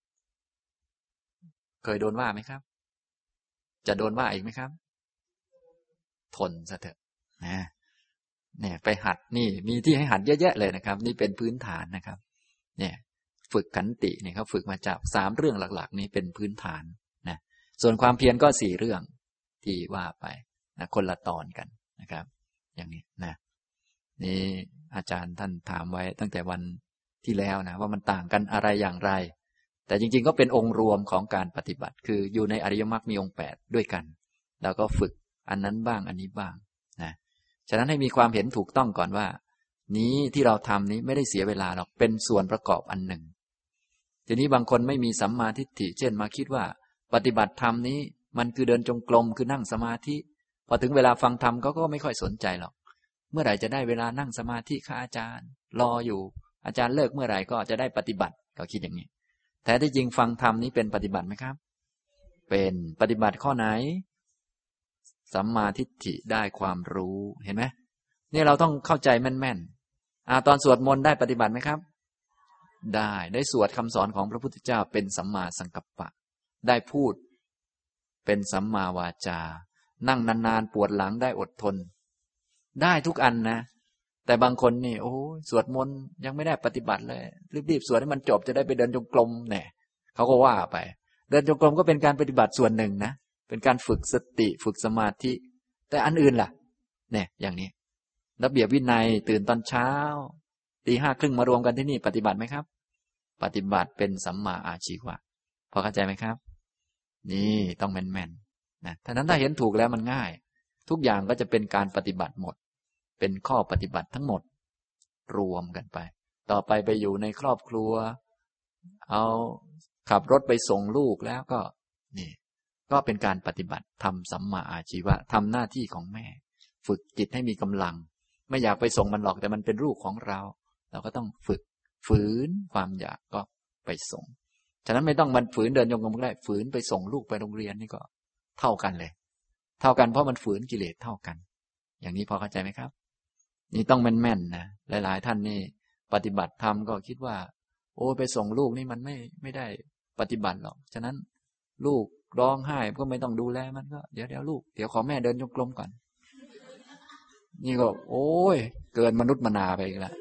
เคยโดนว่าไหมครับจะโดนว่าอีกไหมครับทนซะเถอะนะเนี่ยไปหัดนี่มีที่ให้หัดเยอะแยะเลยนะครับนี่เป็นพื้นฐานนะครับเนี่ยฝึกขันติเนี่ยเขาฝึกมาจากสามเรื่องหลักๆนี้เป็นพื้นฐานนะส่วนความเพียรก็สี่เรื่องที่ว่าไปนะคนละตอนกันนะครับอย่างนี้นะนี่อาจารย์ท่านถามไว้ตั้งแต่วันที่แล้วนะว่ามันต่างกันอะไรอย่างไรแต่จริงๆก็เป็นองค์รวมของการปฏิบัติคืออยู่ในอริยมรรคมีองค์แปดด้วยกันแล้วก็ฝึกอันนั้นบ้างอันนี้บ้างนะฉะนั้นให้มีความเห็นถูกต้องก่อนว่านี้ที่เราทำนี้ไม่ได้เสียเวลาหรอกเป็นส่วนประกอบอันหนึ่งทีนี้บางคนไม่มีสัมมาทิฏฐิเช่นมาคิดว่าปฏิบัติธรรมนี้มันคือเดินจงกรมคือนั่งสมาธิพอถึงเวลาฟังธรรมเขาก็ไม่ค่อยสนใจหรอกเมื่อไหร่จะได้เวลานั่งสมาธิค่ะอาจารย์รออยู่อาจารย์เลิกเมื่อไหร่ก็จะได้ปฏิบัติก็คิดอย่างนี้แต่ที่จริงฟังธรรมนี้เป็นปฏิบัติไหมครับเป็นปฏิบัติข้อไหนสัมมาทิฏฐิได้ความรู้เห็นไหมนี่เราต้องเข้าใจแม่นๆอ่าตอนสวดมนต์ได้ปฏิบัติไหมครับได้ได้สวดคำสอนของพระพุทธเจ้าเป็นสัมมาสังกัปปะได้พูดเป็นสัมมาวาจานั่งนานๆปวดหลังได้อดทนได้ทุกอันนะแต่บางคนนี่โอ้สวดมนต์ยังไม่ได้ปฏิบัติเลยรีบๆสวดให้มันจบจะได้ไปเดินจงกรมเนี่ยเขาก็ว่าไปเดินจงกรมก็เป็นการปฏิบัติส่วนหนึ่งนะเป็นการฝึกสติฝึกสมาธิแต่อันอื่นล่ะเนี่ยอย่างนี้ระเบียบวินัยตื่นตอนเช้าตีห้าครึ่งมารวมกันที่นี่ปฏิบัติไหมครับปฏิบัติเป็นสัมมาอาชีวะพอเข้าใจไหมครับนี่ต้องแม่นๆนะฉะนั้นถ้าเห็นถูกแล้วมันง่ายทุกอย่างก็จะเป็นการปฏิบัติหมดเป็นข้อปฏิบัติทั้งหมดรวมกันไปต่อไปไปอยู่ในครอบครัวเอาขับรถไปส่งลูกแล้วก็นี่ก็เป็นการปฏิบัติทำสัมมาอาชีวะทำหน้าที่ของแม่ฝึกจิตให้มีกำลังไม่อยากไปส่งมันหรอกแต่มันเป็นลูกของเราเราก็ต้องฝึกฝืนความอยากก็ไปส่งฉะนั้นไม่ต้องมันฝืนเดินจงกรมก็ได้ฝืนไปส่งลูกไปโรงเรียนนี่ก็เท่ากันเลยเท่ากันเพราะมันฝืนกิเลสเท่ากันอย่างนี้พอเข้าใจไหมครับนี่ต้องแม่นๆนะหลายๆท่านนี่ปฏิบัติธรรมก็คิดว่าโอ้ไปส่งลูกนี่มันไม่ไม่ได้ปฏิบัติหรอกฉะนั้นลูกร้องไห้ก็ไม่ต้องดูแลมันก็เดี๋ยวเดี๋ยวลูกเดี๋ยวขอแม่เดินจงกรมก่อนนี่ก็โอ้ยเกินมนุษย์มนาไปอีกแล้ว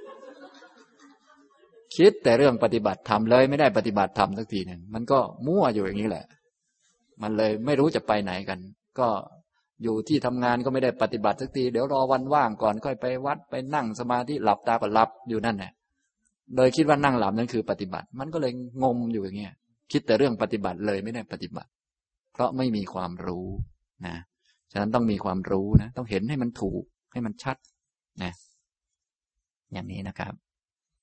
คิดแต่เรื่องปฏิบัติธรรมเลยไม่ได้ปฏิบัติธรรมสักทีหนึ่งมันก็มั่วอยู่อย่างนี้แหละมันเลยไม่รู้จะไปไหนกันก็อยู่ที่ทำงานก็ไม่ได้ปฏิบัติสักทีเดี๋ยวรอวันว่างก่อนค่อยไปวัดไปนั่งสมาธิหลับตาก็หลับอยู่นั่นแหละโดยคิดว่านั่งหลับนั่นคือปฏิบัติมันก็เลยงมอยู่อย่างเงี้ยคิดแต่เรื่องปฏิบัติเลยไม่ได้ปฏิบัติเพราะไม่มีความรู้นะฉะนั้นต้องมีความรู้นะต้องเห็นให้มันถูกให้มันชัดนะอย่างนี้นะครับ